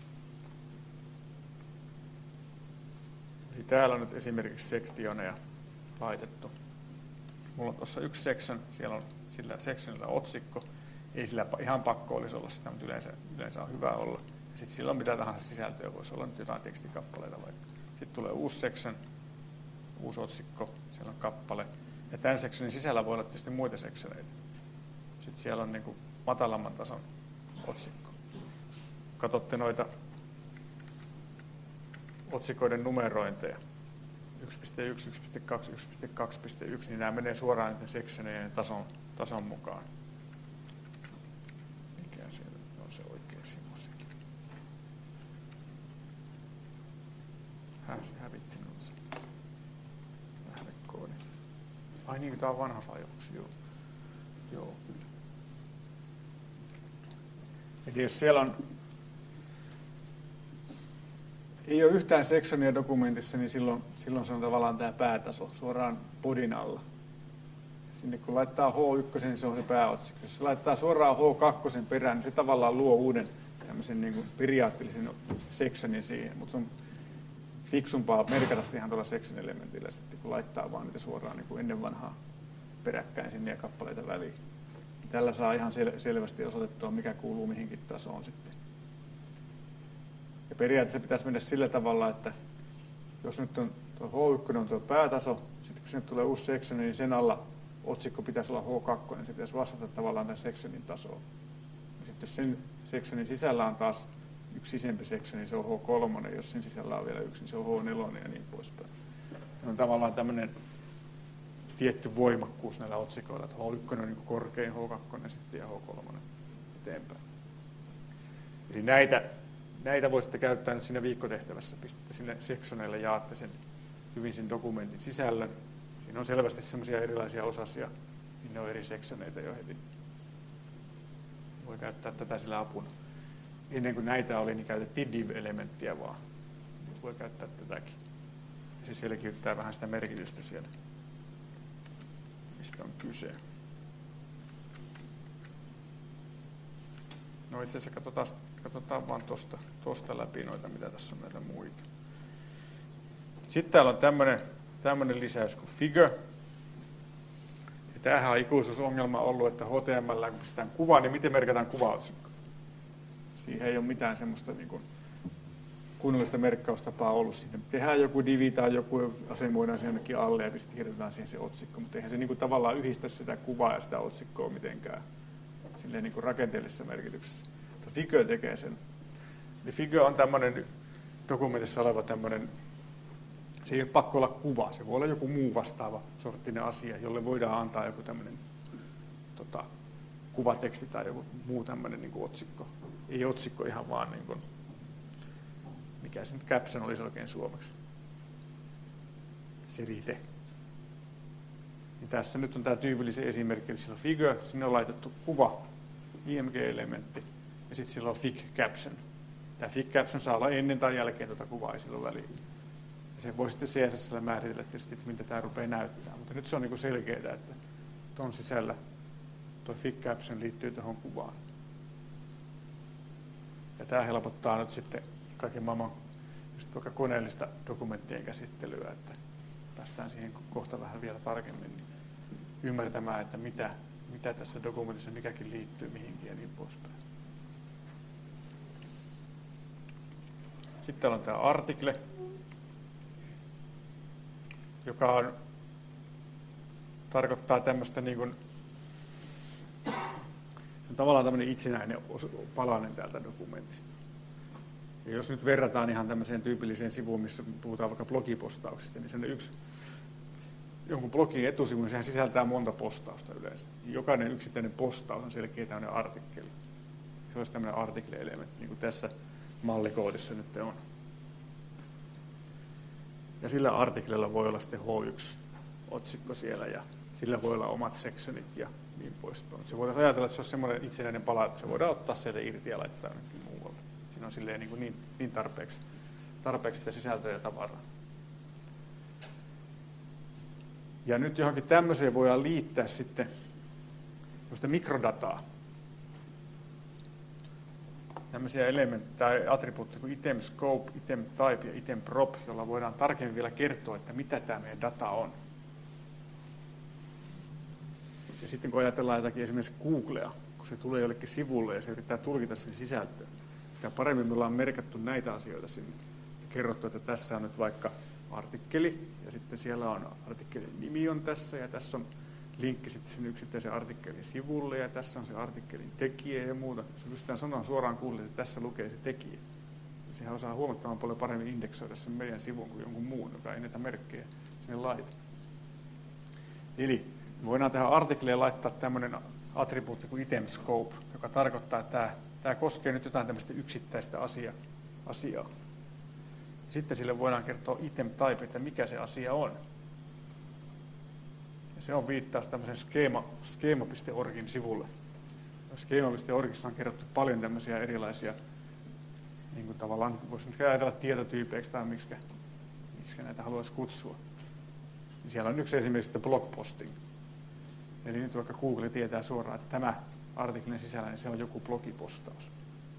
Eli täällä on nyt esimerkiksi sektioneja laitettu. Mulla on tuossa yksi section, siellä on sillä sectionilla otsikko. Ei sillä ihan pakko olisi olla sitä, mutta yleensä, yleensä on hyvä olla. Sitten sillä on mitä tahansa sisältöä, voisi olla nyt jotain tekstikappaleita vaikka. Sitten tulee uusi section, uusi otsikko, siellä on kappale. Ja tämän sectionin sisällä voi olla tietysti muita sectioneita. Sitten siellä on niin kuin matalamman tason otsikko. Katsotte noita otsikoiden numerointeja. yksi piste yksi, yksi piste kaksi, yksi piste kaksi piste yksi, niin nämä menee suoraan niiden sectionien tason, tason mukaan. Mikä se on se oikea sivu siellä? Hän se hävitti minulta sen lähdekoodin. Ai niin, tämä on vanha Firefox, joo. Joo, kyllä. Eli jos siellä on, ei ole yhtään sectionia dokumentissa, niin silloin, silloin se on tavallaan tämä päätaso suoraan bodin alla. Sinne kun laittaa H yksi, niin se on se pääotsikko. Jos se laittaa suoraan H kaksi perään, niin se tavallaan luo uuden tämmöisen niin kuin periaatteellisen sectionin siihen. Mutta on fiksumpaa merkata siihen tuolla section-elementillä sitten, kun laittaa vaan niitä suoraan niin kuin ennen vanhaa peräkkäin sinne ja kappaleita väliin. Tällä saa ihan sel- selvästi osoitettua, mikä kuuluu mihinkin tasoon sitten. Ja periaatteessa pitäisi mennä sillä tavalla, että jos nyt on tuo H yksi on tuo päätaso, sitten kun sinne tulee uusi section, niin sen alla otsikko pitäisi olla H kaksi, niin se pitäisi vastata tavallaan tämän sectionin tasoon. Ja sitten jos sen sectionin sisällä on taas yksi sisempi section, niin se on H kolme, jos sen sisällä on vielä yksi, niin se on H neljä ja niin poispäin. On tavallaan tämmöinen tietty voimakkuus näillä otsikoilla, että H yksi on niin kuin korkein, H kaksi sitten ja H kolme eteenpäin. Eli näitä, näitä voisitte käyttää nyt siinä viikkotehtävässä, pistätte sinne sectioneille, jaatte sen hyvin sen dokumentin sisällön. Siinä on selvästi semmoisia erilaisia osasia, niin ne on eri sectioneita jo heti. Voi käyttää tätä sillä apuna. Ennen kuin näitä oli, niin käytettiin div-elementtiä vaan. Nyt voi käyttää tätäkin. Se selkiyttää vähän sitä merkitystä siellä, mistä on kyse. No itse asiassa katsotaan, katsotaan vaan tuosta, tuosta läpi noita, mitä tässä on näitä muita. Sitten täällä on tämmöinen, tämmöinen lisäys kuin figure. Ja tämähän on ikuisuusongelma ollut, että H T M L, kun pistetään kuva, niin miten merkataan kuvaotsikko? Siihen ei ole mitään semmoista niin kuin kunnollista merkkaustapaa ollut sinne. Tehdään joku divi tai joku asemoidaan sen jonnekin alle ja sitten kirjoitetaan siihen se otsikko, mutta eihän se niin kuin tavallaan yhdistä sitä kuvaa ja sitä otsikkoa mitenkään silleen niin kuin rakenteellisessa merkityksessä. Mutta figure tekee sen. Eli figure on tämmöinen dokumentissa oleva tämmöinen, se ei ole pakko olla kuva, se voi olla joku muu vastaava sorttinen asia, jolle voidaan antaa joku tämmöinen tota, kuvateksti tai joku muu tämmöinen niin kuin otsikko. Ei otsikko ihan vaan niin kuin, mikä se nyt caption olisi oikein suomeksi. Serite. Niin tässä nyt on tämä tyypillinen esimerkki, eli siellä on figure, sinne on laitettu kuva, I M G-elementti, ja sitten siellä on fig caption. Tämä fig caption saa olla ennen tai jälkeen tuota kuvaa, ei silloin väliin. Ja se voi sitten C S S:llä määritellä tietysti, että miltä tämä rupeaa näyttää. Mutta nyt se on niin kuin selkeää, että tuon sisällä tuo fig caption liittyy tuohon kuvaan. Ja tämä helpottaa nyt sitten kaiken maailman just vaikka koneellista dokumenttien käsittelyä, että päästään siihen kohta vähän vielä tarkemmin niin ymmärtämään, että mitä, mitä tässä dokumentissa mikäkin liittyy mihinkin ja niin poispäin. Sitten täällä on tämä artikle, joka on, tarkoittaa tämmöistä niin kuin, tavallaan tämmöinen itsenäinen palanen täältä dokumentista. Ja jos nyt verrataan ihan tämmöiseen tyypilliseen sivuun, missä puhutaan vaikka blogipostauksista, niin sen yksi jonkun blogin etusivu, niin sehän sisältää monta postausta yleensä. Jokainen yksittäinen postaus on selkeä tämmöinen artikkeli. Se olisi tämmöinen artikkeli-elementti, niin kuin tässä mallikoodissa nyt on. Ja sillä artikkelilla voi olla sitten H yksi otsikko siellä ja sillä voi olla omat sectionit ja niin poispäin. Se voidaan ajatella, että se on semmoinen itsenäinen pala, että se voidaan ottaa sieltä irti ja laittaa jonnekin muualle. Siinä on silleen niin, niin, niin tarpeeksi, tarpeeksi sitä sisältöä ja tavaraa. Ja nyt johonkin tämmöiseen voidaan liittää sitten mikrodataa. Tämmöisiä elementtejä tai attribuutteja kuin item scope, item type ja item prop, jolla voidaan tarkemmin vielä kertoa, että mitä tämä meidän data on. Ja sitten kun ajatellaan jotakin esimerkiksi Googlea, kun se tulee jollekin sivulle ja se yrittää tulkita sen sisältöä, ja paremmin me ollaan merkattu näitä asioita sinne. Ja kerrottu, että tässä on nyt vaikka artikkeli, ja sitten siellä on artikkelin nimi on tässä, ja tässä on linkki sitten sen yksittäisen artikkelin sivulle, ja tässä on se artikkelin tekijä ja muuta. Se pystytään sanomaan suoraan kuulijalle, että tässä lukee se tekijä. Ja sehän osaa huomattavan paljon paremmin indeksoida sen meidän sivun kuin jonkun muun, joka ei näitä merkkejä sinne laita. Eli voidaan tähän artikkeleen laittaa tämmöinen attribuutti kuin item scope, joka tarkoittaa, että tämä, tämä koskee nyt jotain tämmöistä yksittäistä asia, asiaa. Sitten sille voidaan kertoa item type, että mikä se asia on. Ja se on viittaus tämmöisen schema, schema piste orgin sivulle. schema piste orgissa on kerrottu paljon tämmöisiä erilaisia, niin kuin tavallaan voisi ajatella tietotyypeiksi tai miksi, miksi näitä haluaisi kutsua. Ja siellä on yksi esimerkiksi blog posting. Eli nyt vaikka Google tietää suoraan, että tämä artikkelin sisällä, niin se on joku blogipostaus.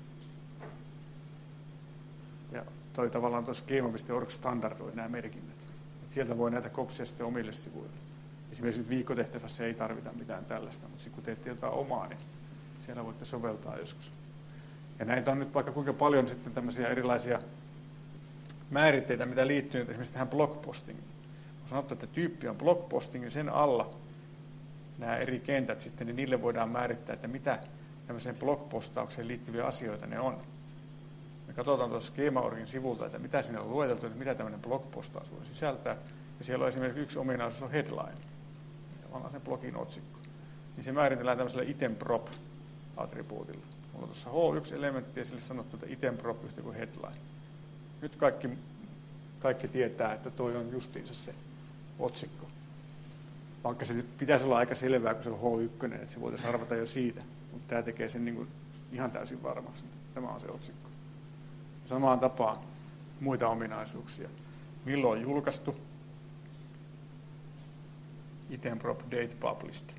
Ja toi tavallaan tuo schema piste org standardoi nämä merkinnät. Et sieltä voi näitä kopsia sitten omille sivuille. Esimerkiksi nyt viikkotehtävässä ei tarvita mitään tällaista, mutta kun teette jotain omaa, niin siellä voitte soveltaa joskus. Ja näitä on nyt vaikka kuinka paljon sitten tämmöisiä erilaisia määritteitä, mitä liittyy esimerkiksi tähän blogpostingiin. Kun sanottu, että tyyppi on blogposting, niin sen alla nämä eri kentät sitten, niin niille voidaan määrittää, että mitä tämmöiseen blogpostaukseen liittyviä asioita ne on. Me katsotaan tuossa Schema.orgin sivulta, että mitä siinä on lueteltu, että mitä tämmöinen blogpostaus voi sisältää. Ja siellä on esimerkiksi yksi ominaisuus on headline, tavallaan sen blogin otsikko. Niin se määritellään tämmöisellä item prop-attribuutilla. Mulla on tuossa H yksi elementti ja sille sanottu, että item prop yhtä kuin headline. Nyt kaikki, kaikki tietää, että toi on justiinsa se otsikko. Vaikka se nyt pitäisi olla aika selvää, kun se on H yksi, että se voitaisiin arvata jo siitä. Mutta tämä tekee sen niin kuin ihan täysin varmaksi. Tämä on se otsikko. Samaan tapaan muita ominaisuuksia. milloin on julkaistu, item prop date published.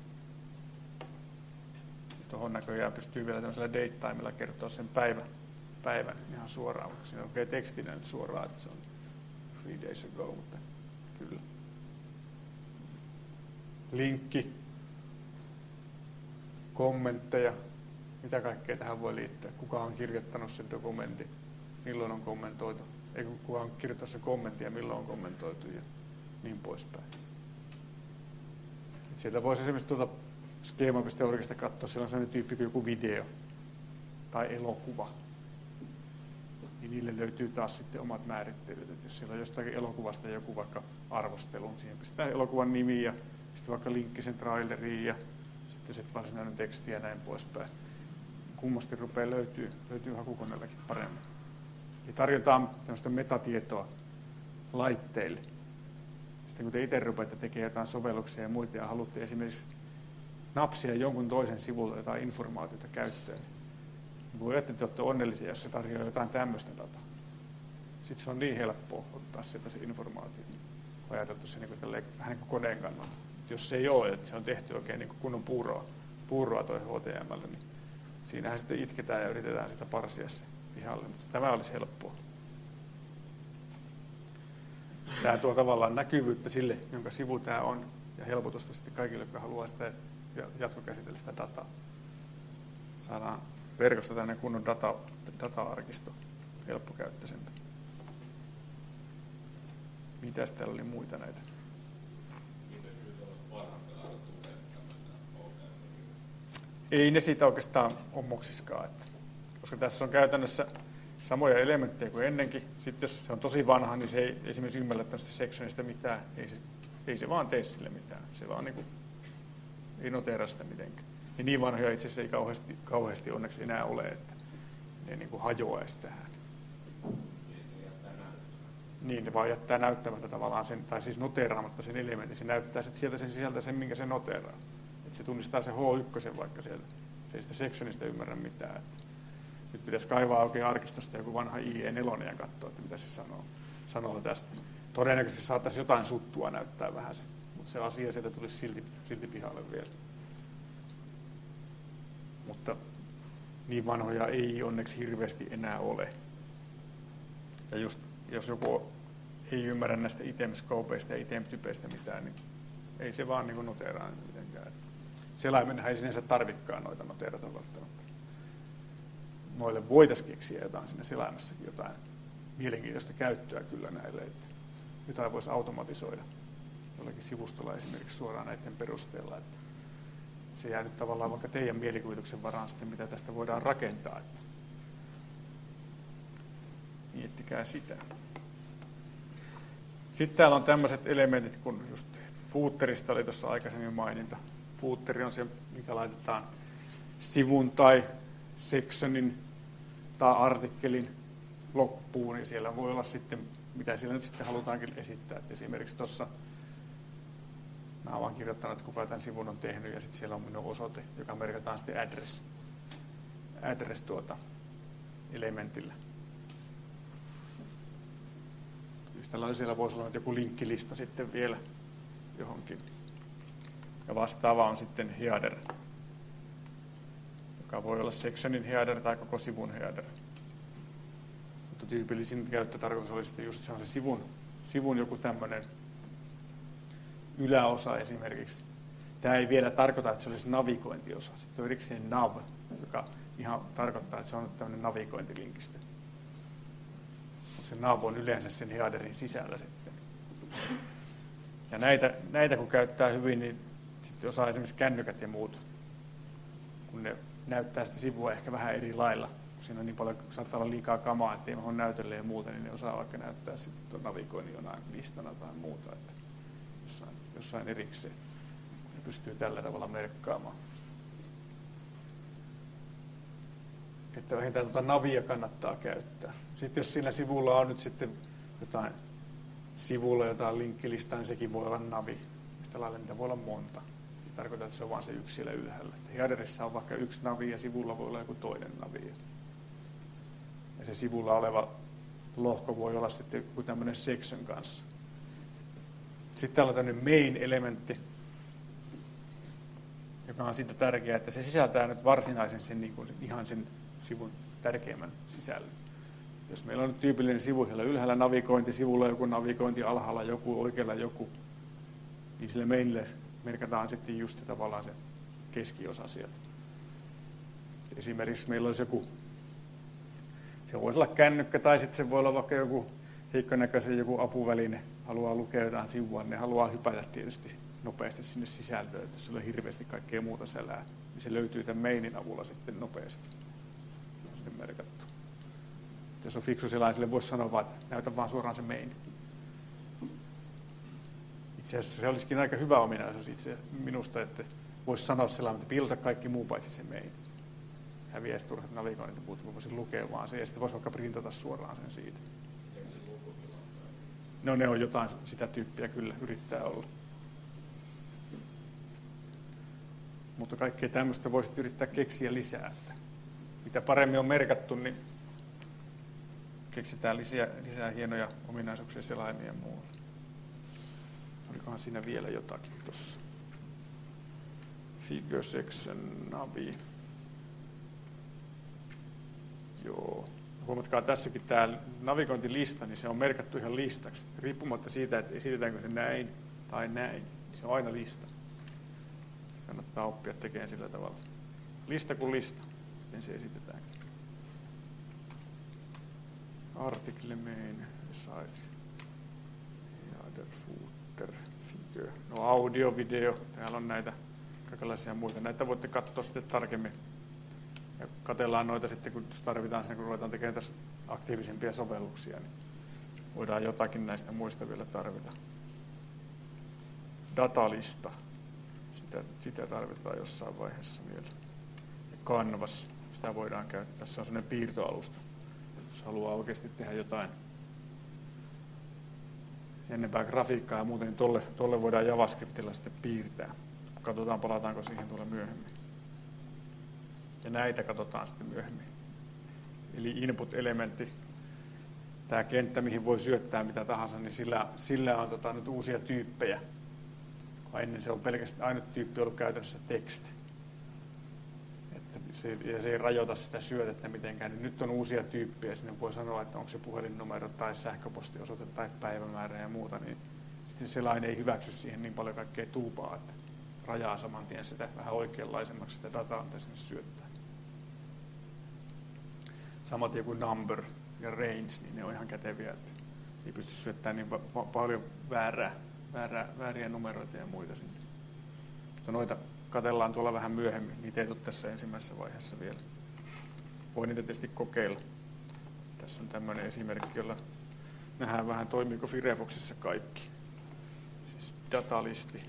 Tuohon näköjään pystyy vielä tämmöisellä date timella kertoa sen päivän, päivän ihan suoraan, mutta siinä lukee tekstinä nyt suoraan, että se on three days ago, mutta kyllä. Linkki, kommentteja, mitä kaikkea tähän voi liittyä, kuka on kirjoittanut sen dokumentin, milloin on kommentoitu, ei kuka on kirjoittanut sen kommentin ja milloin on kommentoitu ja niin poispäin. Sieltä voisi esimerkiksi tuota schema piste orgista katsoa, siellä on sellainen tyyppi kuin joku video tai elokuva. Niin niille löytyy taas sitten omat määrittelyt. Et jos siellä on jostakin elokuvasta joku vaikka arvostelu, niin siihen pistää elokuvan nimi ja sitten vaikka linkki sen traileriin ja sitten sit varsinainen teksti ja näin poispäin. Kummasti rupeaa löytyy, löytyy hakukoneellakin paremmin. Eli tarjotaan tämmöistä metatietoa laitteille. Sitten kun te itse rupeatte tekemään jotain sovelluksia ja muita ja haluatte esimerkiksi napsia jonkun toisen sivulta jotain informaatiota käyttöön, niin voi että te olette onnellisia, jos se tarjoaa jotain tämmöistä dataa. Sitten se on niin helppoa ottaa sieltä se informaatio. On ajateltu se niin kuin tälleen, vähän niin kuin koneen kannalta. Jos se ei ole, että se on tehty oikein niin kuin kunnon puuroa, puuroa toi H T M L, niin siinähän sitten itketään ja yritetään sitä parsia se pihalle. Mutta tämä olisi helppoa. Tämä tuo tavallaan näkyvyyttä sille, jonka sivu tämä on, ja helpotusta sitten kaikille, jotka haluaa sitä jatkokäsitellä sitä dataa. Saadaan verkosta tänne kunnon data, data-arkisto helppokäyttöisempi. Mitäs täällä oli muita näitä? Ei ne siitä oikeastaan ole moksiskaan, että, koska tässä on käytännössä samoja elementtejä kuin ennenkin. Sitten jos se on tosi vanha, niin se ei esimerkiksi ymmärrä tämmöistä sectionista mitään. Ei se, ei se vaan tee sille mitään. Se vaan niin kuin, ei noteera sitä mitenkään. Ja niin vanhoja itse asiassa ei kauheasti, kauheasti onneksi enää ole, että ne niin kuin hajoaisi tähän. Niin, ne vaan jättää näyttämättä tavallaan sen, tai siis noteeraamatta sen elementin. Se näyttää sitten sieltä sen sisältä sen, minkä se noteeraa. Että se tunnistaa se H yksi vaikka sieltä. Se ei sitä sectionista ymmärrä mitään. Että nyt pitäisi kaivaa oikein arkistosta joku vanha I E neljä ja katsoa, että mitä se sanoo, sanoo tästä. Todennäköisesti saattaisi jotain suttua näyttää vähän se, mutta se asia sieltä tulisi silti, silti pihalle vielä. Mutta niin vanhoja ei onneksi hirveästi enää ole. Ja just, jos joku ei ymmärrä näistä item-scopeista ja item-typeistä mitään, niin ei se vaan niin noteeraa mitenkään. Selaimenhän ei sinänsä tarvikaan noita noteerata välttämättä. Noille voitaisiin keksiä jotain siinä selaimassakin, jotain mielenkiintoista käyttöä kyllä näille, että jotain voisi automatisoida jollakin sivustolla esimerkiksi suoraan näiden perusteella. Että se jää nyt tavallaan vaikka teidän mielikuvituksen varaan sitten, mitä tästä voidaan rakentaa. Että miettikää sitä. Sitten täällä on tämmöiset elementit, kun just footerista oli tuossa aikaisemmin maininta. Footeri on se, mikä laitetaan sivun tai sectionin tai artikkelin loppuun, niin siellä voi olla sitten, mitä siellä nyt sitten halutaankin esittää. Et esimerkiksi tuossa, mä olen vaan kirjoittanut, että kuka tämän sivun on tehnyt, ja sitten siellä on minun osoite, joka merkataan sitten address, address tuota elementillä. Yhtä lailla siellä voisi olla joku linkkilista sitten vielä johonkin. Ja vastaava on sitten header, joka voi olla sectionin header tai koko sivun header. Mutta tyypillisin käyttötarkoitus oli sitten just se on se sivun, sivun joku tämmöinen yläosa esimerkiksi. Tämä ei vielä tarkoita, että se olisi navigointiosa. Sitten on erikseen nav, joka ihan tarkoittaa, että se on tämmöinen navigointilinkistö. Mutta se nav on yleensä sen headerin sisällä sitten. Ja näitä, näitä kun käyttää hyvin, niin sitten osaa esimerkiksi kännykät ja muut, kun ne näyttää sitä sivua ehkä vähän eri lailla. Kun siinä on niin paljon, saattaa olla liikaa kamaa, ettei mahdollista näytölle ja muuta, niin ne osaa vaikka näyttää sitten tuon navigoinnin jonain listana tai muuta, että jossain, jossain erikseen. Ne pystyy tällä tavalla merkkaamaan. Että vähintään tuota navia kannattaa käyttää. Sitten jos siinä sivulla on nyt sitten jotain sivulla jotain linkkilistaa, niin sekin voi olla navi. Yhtä lailla niitä voi olla monta. Se tarkoittaa, että se on vain se yksi siellä ylhäällä. Headerissa on vaikka yksi navi ja sivulla voi olla joku toinen navi. Ja se sivulla oleva lohko voi olla sitten joku tämmöinen section kanssa. Sitten täällä on tämmöinen main-elementti, joka on siitä tärkeää, että se sisältää nyt varsinaisen sen, niin kuin, ihan sen sivun tärkeimmän sisällön. Jos meillä on nyt tyypillinen sivu siellä ylhäällä navigointi, sivulla joku navigointi, alhaalla joku, oikealla joku, niin sille mainille merkataan sitten just tavallaan se keskiosa sieltä. Esimerkiksi meillä olisi joku, se voisi olla kännykkä tai sitten se voi olla vaikka joku heikkonäköisen joku apuväline, haluaa lukea jotain sivua, ne haluaa hypätä tietysti nopeasti sinne sisältöön, jos sillä on hirveästi kaikkea muuta sälää, niin se löytyy tämän mainin avulla sitten nopeasti. Se on sinne merkattu. Jos on fiksu sellainen, sille voisi sanoa vaan, että näytä vaan suoraan se main. Itse asiassa se olisikin aika hyvä ominaisuus itse minusta, että voisi sanoa sellainen, että pilta kaikki muu paitsi se main. Häviäisi turhat navigoinnit ja puut, voisin lukea vaan se, ja sitten voisi vaikka printata suoraan sen siitä. No ne on jotain sitä tyyppiä kyllä, yrittää olla. Mutta kaikkea tämmöistä voisit yrittää keksiä lisää. Että mitä paremmin on merkattu, niin keksitään lisää, lisää hienoja ominaisuuksia selaimia ja muualla. Olikohan siinä vielä jotakin tuossa? Figure section, navi. Joo. Huomatkaa tässäkin tämä navigointilista, niin se on merkattu ihan listaksi. Riippumatta siitä, että esitetäänkö se näin tai näin, niin se on aina lista. Se kannattaa oppia tekemään sillä tavalla. Lista kuin lista, miten se esitetään. Article main, side, header, footer, figure. No audio, video, täällä on näitä kaikenlaisia muita. Näitä voitte katsoa sitten tarkemmin. Ja katsellaan noita sitten, kun tarvitaan sen, kun ruvetaan tekemään tässä aktiivisempia sovelluksia, niin voidaan jotakin näistä muista vielä tarvita. Datalista, sitä, sitä tarvitaan jossain vaiheessa vielä. Ja Canvas, sitä voidaan käyttää, se on sellainen piirtoalusta. Jos haluaa oikeasti tehdä jotain ennempää grafiikkaa ja muuten, niin tolle, tolle voidaan JavaScriptilla sitten piirtää. Katsotaan, palataanko siihen tuolla myöhemmin. Ja näitä katsotaan sitten myöhemmin. Eli input-elementti, tämä kenttä, mihin voi syöttää mitä tahansa, niin sillä, sillä on tota, nyt uusia tyyppejä. Ennen se on pelkästään ainut tyyppi ollut käytännössä teksti. Että se, ja se ei rajoita sitä syötettä mitenkään. Niin nyt on uusia tyyppejä. Sinne voi sanoa, että onko se puhelinnumero tai sähköpostiosoite tai päivämäärä ja muuta. Niin sitten sellainen ei hyväksy siihen niin paljon kaikkea tuupaa, että rajaa saman tien sitä vähän oikeanlaisemmaksi sitä dataa, mitä sinne syöttää. Samat joku number ja range, niin ne on ihan käteviä, että ei pysty syöttämään niin pa- paljon väärää, väärää, vääriä numeroita ja muita sinne. Mutta noita katsellaan tuolla vähän myöhemmin, niitä ei tule tässä ensimmäisessä vaiheessa vielä. Voi niitä tietysti kokeilla. Tässä on tämmöinen esimerkki, jolla nähdään vähän toimiiko Firefoxissa kaikki. Siis datalisti.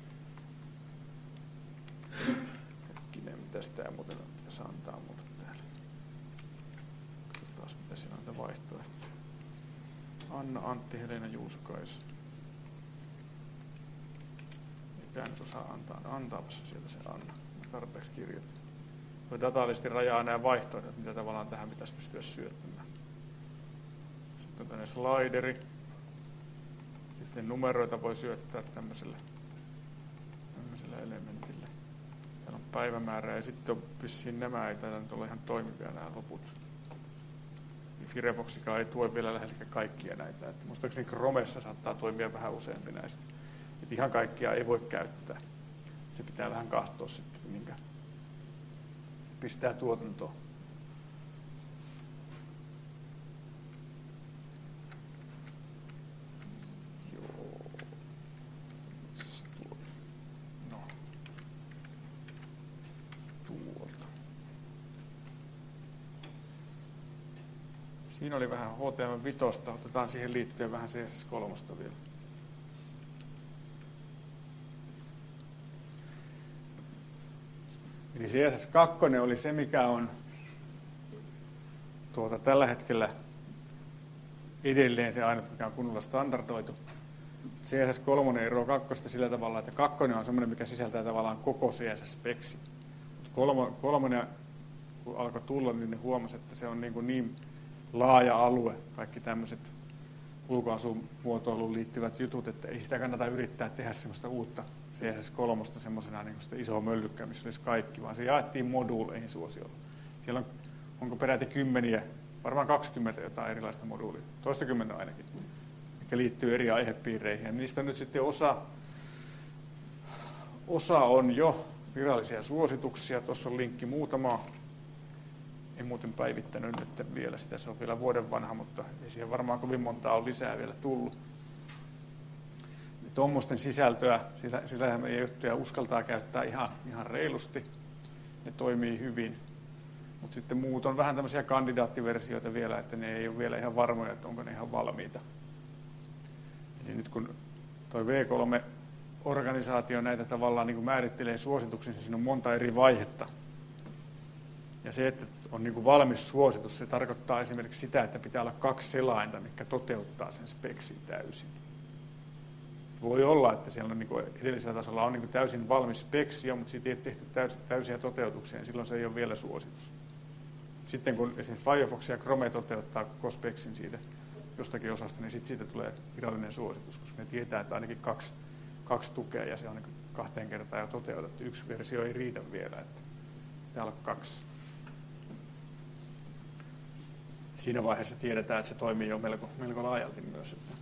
Hetkinen, mitäs tää muuten pitäisi antaa mulle täällä. Katsotaan, mitä siinä on näitä vaihtoehtoja. Anna, Antti, Helena, Juuso-Kaisa. Ei tää nyt osaa antaa. Antaapassa sieltä se Anna. Mä tarpeeksi kirjoitin. Tuo datalisti rajaa nämä vaihtoehdot, mitä tavallaan tähän pitäisi pystyä syöttämään. Sitten on tämmöinen slideri. Sitten numeroita voi syöttää tämmöisellä, tämmöisellä elementillä. Täällä on päivämäärä ja sitten on vissiin nämä, ei taida nyt olla ihan toimivia nämä loput. Firefoxikaan ei tue vielä lähellekään kaikkia näitä. Että muistaakseni Chromessa saattaa toimia vähän useampi näistä. Että ihan kaikkia ei voi käyttää. Se pitää vähän katsoa sitten, minkä pistää tuotantoon. Joo. No. Tuolta. Siinä oli vähän H T M L viisi, otetaan siihen liittyen vähän C S S kolme vielä. Eli C S S kaksi oli se, mikä on tuota, tällä hetkellä edelleen se ainut, mikä on kunnolla standardoitu. C S S kolme eroaa kakkosta sillä tavalla, että kakkonen on semmoinen, mikä sisältää tavallaan koko C S S-speksi. Kolmonen, kun alkoi tulla, niin ne huomasi, että se on niin, kuin niin laaja alue, kaikki tämmöiset ulkoasumuotoiluun liittyvät jutut, että ei sitä kannata yrittää tehdä semmoista uutta C S S kolme semmoisena niin sitä isoa möllykkää, missä olisi kaikki, vaan se jaettiin moduuleihin suosiolla. Siellä on, onko peräti kymmeniä, varmaan kaksikymmentä jotain erilaista moduulia, toistakymmentä ainakin, mikä liittyy eri aihepiireihin. Ja niistä on nyt sitten osa, osa on jo virallisia suosituksia, tuossa on linkki muutama. En muuten päivittänyt nyt vielä sitä, se on vielä vuoden vanha, mutta ei siihen varmaan kovin montaa ole lisää vielä tullut. Tuommoisten sisältöä, sitä meidän juttuja uskaltaa käyttää ihan, ihan reilusti, ne toimii hyvin. Mutta sitten muut on vähän tämmöisiä kandidaattiversioita vielä, että ne ei ole vielä ihan varmoja, että onko ne ihan valmiita. Eli nyt kun tuo V kolme-organisaatio näitä tavallaan niin kuin määrittelee suosituksia, niin siinä on monta eri vaihetta. Ja se, että on niin kuin valmis suositus, se tarkoittaa esimerkiksi sitä, että pitää olla kaksi selainta, mitkä toteuttaa sen speksin täysin. Voi olla, että siellä on niin kuin edellisellä tasolla on niin kuin täysin valmis speksiä, mutta siitä ei ole tehty täysiä toteutuksia, niin silloin se ei ole vielä suositus. Sitten kun esimerkiksi Firefox ja Chrome toteuttaa koko speksin siitä jostakin osasta, niin sitten siitä tulee virallinen suositus, koska me tietää, että ainakin kaksi, kaksi tukea ja se on niin kuin kahteen kertaan jo toteutettu. Yksi versio ei riitä vielä, että pitää olla kaksi. Siinä vaiheessa tiedetään, että se toimii jo melko, melko laajalti myös. Että.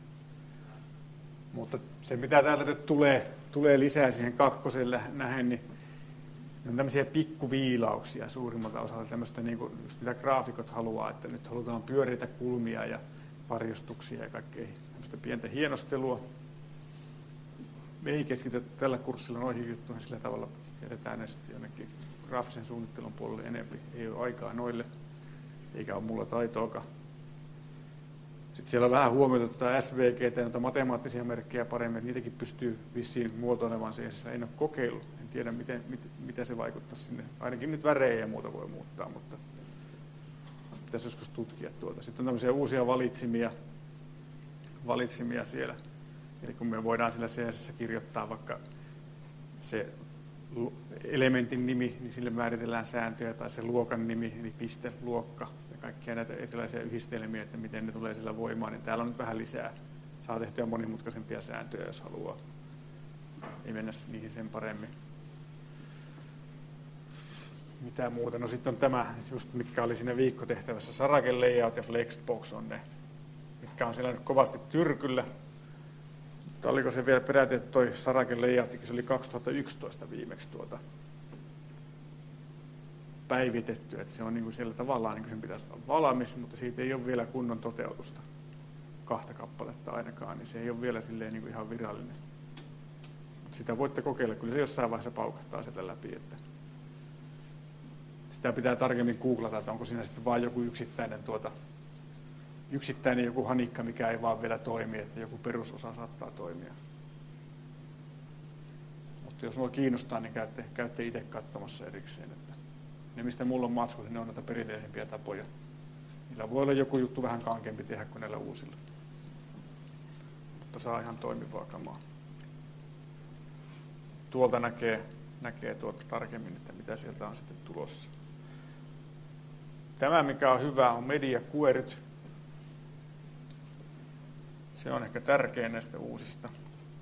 Mutta se, mitä täältä nyt tulee, tulee lisää siihen kakkoselle nähen, niin on tämmöisiä pikkuviilauksia suurimmalta osalta, tämmöistä, niin kuin, just mitä graafikot haluaa, että nyt halutaan pyöreitä kulmia ja varjostuksia ja kaikkea tämmöistä pientä hienostelua. Me ei keskitytä tällä kurssilla noihin juttuihin sillä tavalla, jätetään ne sitten jonnekin graafisen suunnittelun puolelle enemmän. Ei ole aikaa noille, eikä ole mulla taitoakaan. Sitten siellä on vähän huomioitu tuota S V G:tä ja noita matemaattisia merkkejä paremmin, että niitäkin pystyy vissiin muotoilemaan siihen. En ole kokeillut, en tiedä miten, mit, mitä se vaikuttaa sinne. Ainakin nyt värejä ja muuta voi muuttaa, mutta pitäisi joskus tutkia tuota. Sitten on tämmöisiä uusia valitsimia, valitsimia siellä. Eli kun me voidaan sillä C S S kirjoittaa vaikka se elementin nimi, niin sille määritellään sääntöjä, tai se luokan nimi, eli piste, luokka, ja kaikkia näitä erilaisia yhdistelmiä, että miten ne tulee sillä voimaan, niin täällä on nyt vähän lisää. Saa tehtyä monimutkaisempia sääntöjä, jos haluaa. Ei mennä niihin sen paremmin. Mitä muuta? No sitten on tämä, just mitkä oli siinä viikkotehtävässä, Sarake Layout ja Flexbox on ne, mitkä on siellä nyt kovasti tyrkyllä. Mutta oliko se vielä peräti, että toi Sarake Layoutikin, se oli kaksituhattayksitoista viimeksi tuota päivitetty, että se on niin kuin siellä tavallaan niin kuin sen pitäisi olla valmis, mutta siitä ei ole vielä kunnon toteutusta, kahta kappaletta ainakaan, niin se ei ole vielä silleen niin kuin ihan virallinen. Mutta sitä voitte kokeilla, kyllä se jossain vaiheessa paukahtaa sieltä läpi, että sitä pitää tarkemmin googlata, että onko siinä sitten vain joku yksittäinen tuota yksittäinen joku hanikka, mikä ei vaan vielä toimi, että joku perusosa saattaa toimia. Mutta jos nuo kiinnostaa, niin käytte, käytte itse katsomassa erikseen. Että ne, mistä mulla on matskut, niin ne on näitä perinteisempiä tapoja. Niillä voi olla joku juttu vähän kankeampi tehdä kuin näillä uusilla. Mutta saa ihan toimivaa kamaa. Tuolta näkee, näkee tuolta tarkemmin, että mitä sieltä on sitten tulossa. Tämä, mikä on hyvä, on media queryt. Se on ehkä tärkein näistä uusista.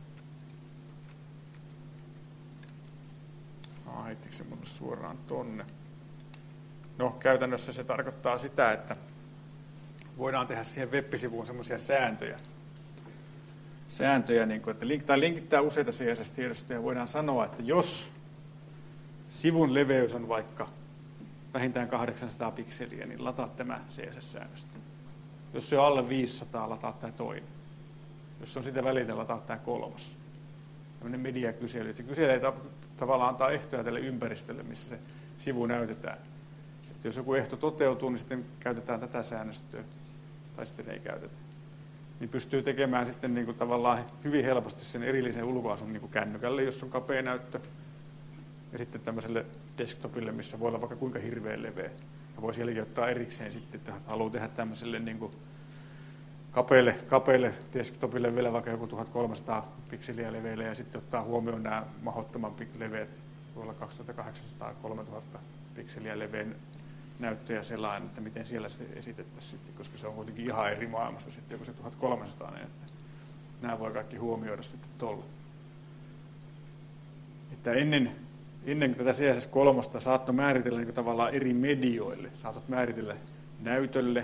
Ah, heittikö se mun suoraan tonne? No, käytännössä se tarkoittaa sitä, että voidaan tehdä siihen web-sivuun semmoisia sääntöjä. Sääntöjä, niin kuin, että link, tai linkittää useita C S S-tiedostoja, voidaan sanoa, että jos sivun leveys on vaikka vähintään kahdeksansataa pikseliä, niin lataa tämä C S S-säännöstö. Jos se on alle viisisataa, lataa tämä toinen. Jos on sitä välillä, lataa tämä kolmas. Tällainen mediakysely. Se kyselee tavallaan antaa ehtoja tälle ympäristölle, missä se sivu näytetään. Että jos joku ehto toteutuu, niin sitten käytetään tätä säännöstöä, tai sitten ei käytetä. Niin pystyy tekemään sitten niin kuin tavallaan hyvin helposti sen erillisen ulkoasun niin kuin kännykälle, jos on kapea näyttö. Ja sitten tämmöiselle desktopille, missä voi olla vaikka kuinka hirveän leveä. Ja voi sielläkin ottaa erikseen sitten, että haluaa tehdä tämmöiselle niin kuin kapeille, kapeille desktopille vielä vaikka joku tuhatkolmesataa pikseliä leveille ja sitten ottaa huomioon nämä mahdottoman leveät, voi olla kaksituhattakahdeksansataa kolmetuhatta pikseliä leveän näyttöjä sellainen, että miten siellä se esitettäisiin sitten, koska se on kuitenkin ihan eri maailmasta sitten joku se tuhatkolmesataa, että nämä voi kaikki huomioida sitten tuolla. Että ennen, ennen tätä C S S kolme saattoi määritellä niin tavallaan eri medioille, saatot määritellä näytölle,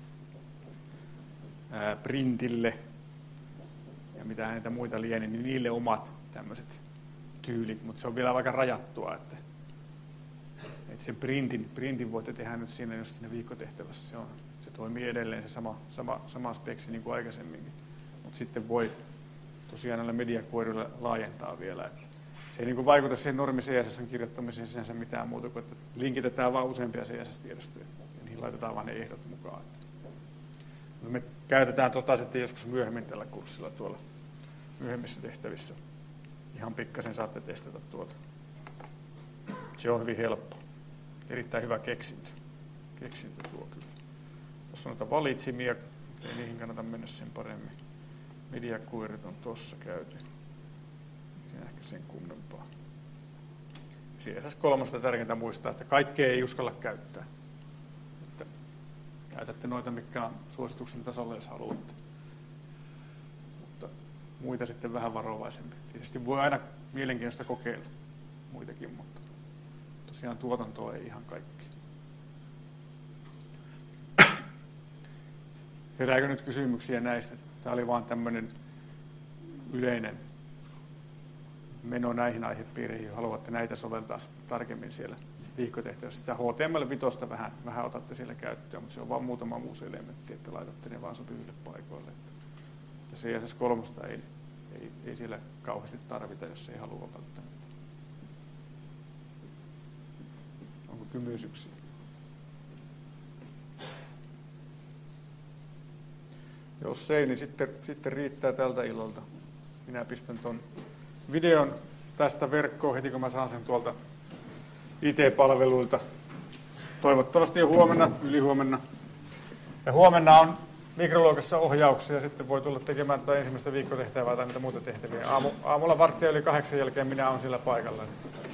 ää, printille ja mitä näitä muita lieni, niin niille omat tämmöiset tyylit, mutta se on vielä aika rajattua, että, että sen printin, printin voitte tehdä nyt siinä, jos siinä viikkotehtävässä se on. Se toimii edelleen se sama, sama, sama speksi niin kuin aikaisemminkin, mutta sitten voi tosiaan näillä mediakuorilla laajentaa vielä. Että se ei niin kuin vaikuta siihen normi C S S:n kirjoittamiseen sinänsä mitään muuta kuin, että linkitetään vain useampia C S S-tiedostoja ja niihin laitetaan vain ne ehdot mukaan. Me käytetään tota sitten joskus myöhemmin tällä kurssilla tuolla myöhemmissä tehtävissä. Ihan pikkasen saatte testata tuota. Se on hyvin helppo. Erittäin hyvä keksintö. Keksintö tuo kyllä. Tuossa on noita valitsimia, ei niihin kannata mennä sen paremmin. Mediaqueryt on tuossa käyty. Siinä ehkä sen kummempaa. C S S kolme tärkeintä muistaa, että kaikkea ei uskalla käyttää. Että käytätte noita, mitkä on suosituksen tasolla, jos haluatte. Mutta muita sitten vähän varovaisemmin. Tietysti voi aina mielenkiintoista kokeilla muitakin, mutta tosiaan tuotantoa ei ihan kaikki. Herääkö nyt kysymyksiä näistä? Tämä oli vaan tämmöinen yleinen meno näihin aihepiireihin, jos haluatte näitä soveltaa tarkemmin siellä viikkotehtävässä. Sitä H T M L viisi vähän, vähän otatte siellä käyttöön, mutta se on vain muutama uusi elementti, että laitatte ne vaan sopiville paikoille. Että C S S kolme ei, ei, ei siellä kauheasti tarvita, jos ei halua välttämättä. Onko kysymyksiä? Jos ei, niin sitten, sitten riittää tältä illalta. Minä pistän tuon videon tästä verkkoon heti, kun mä saan sen tuolta I T-palveluilta. Toivottavasti jo huomenna, ylihuomenna. Ja huomenna on mikroluokassa ohjauksia ja sitten voi tulla tekemään tuota ensimmäistä viikkotehtävää tai mitä muuta tehtäviä. Aamu, aamulla varttia yli kahdeksan jälkeen minä olen siellä paikalla.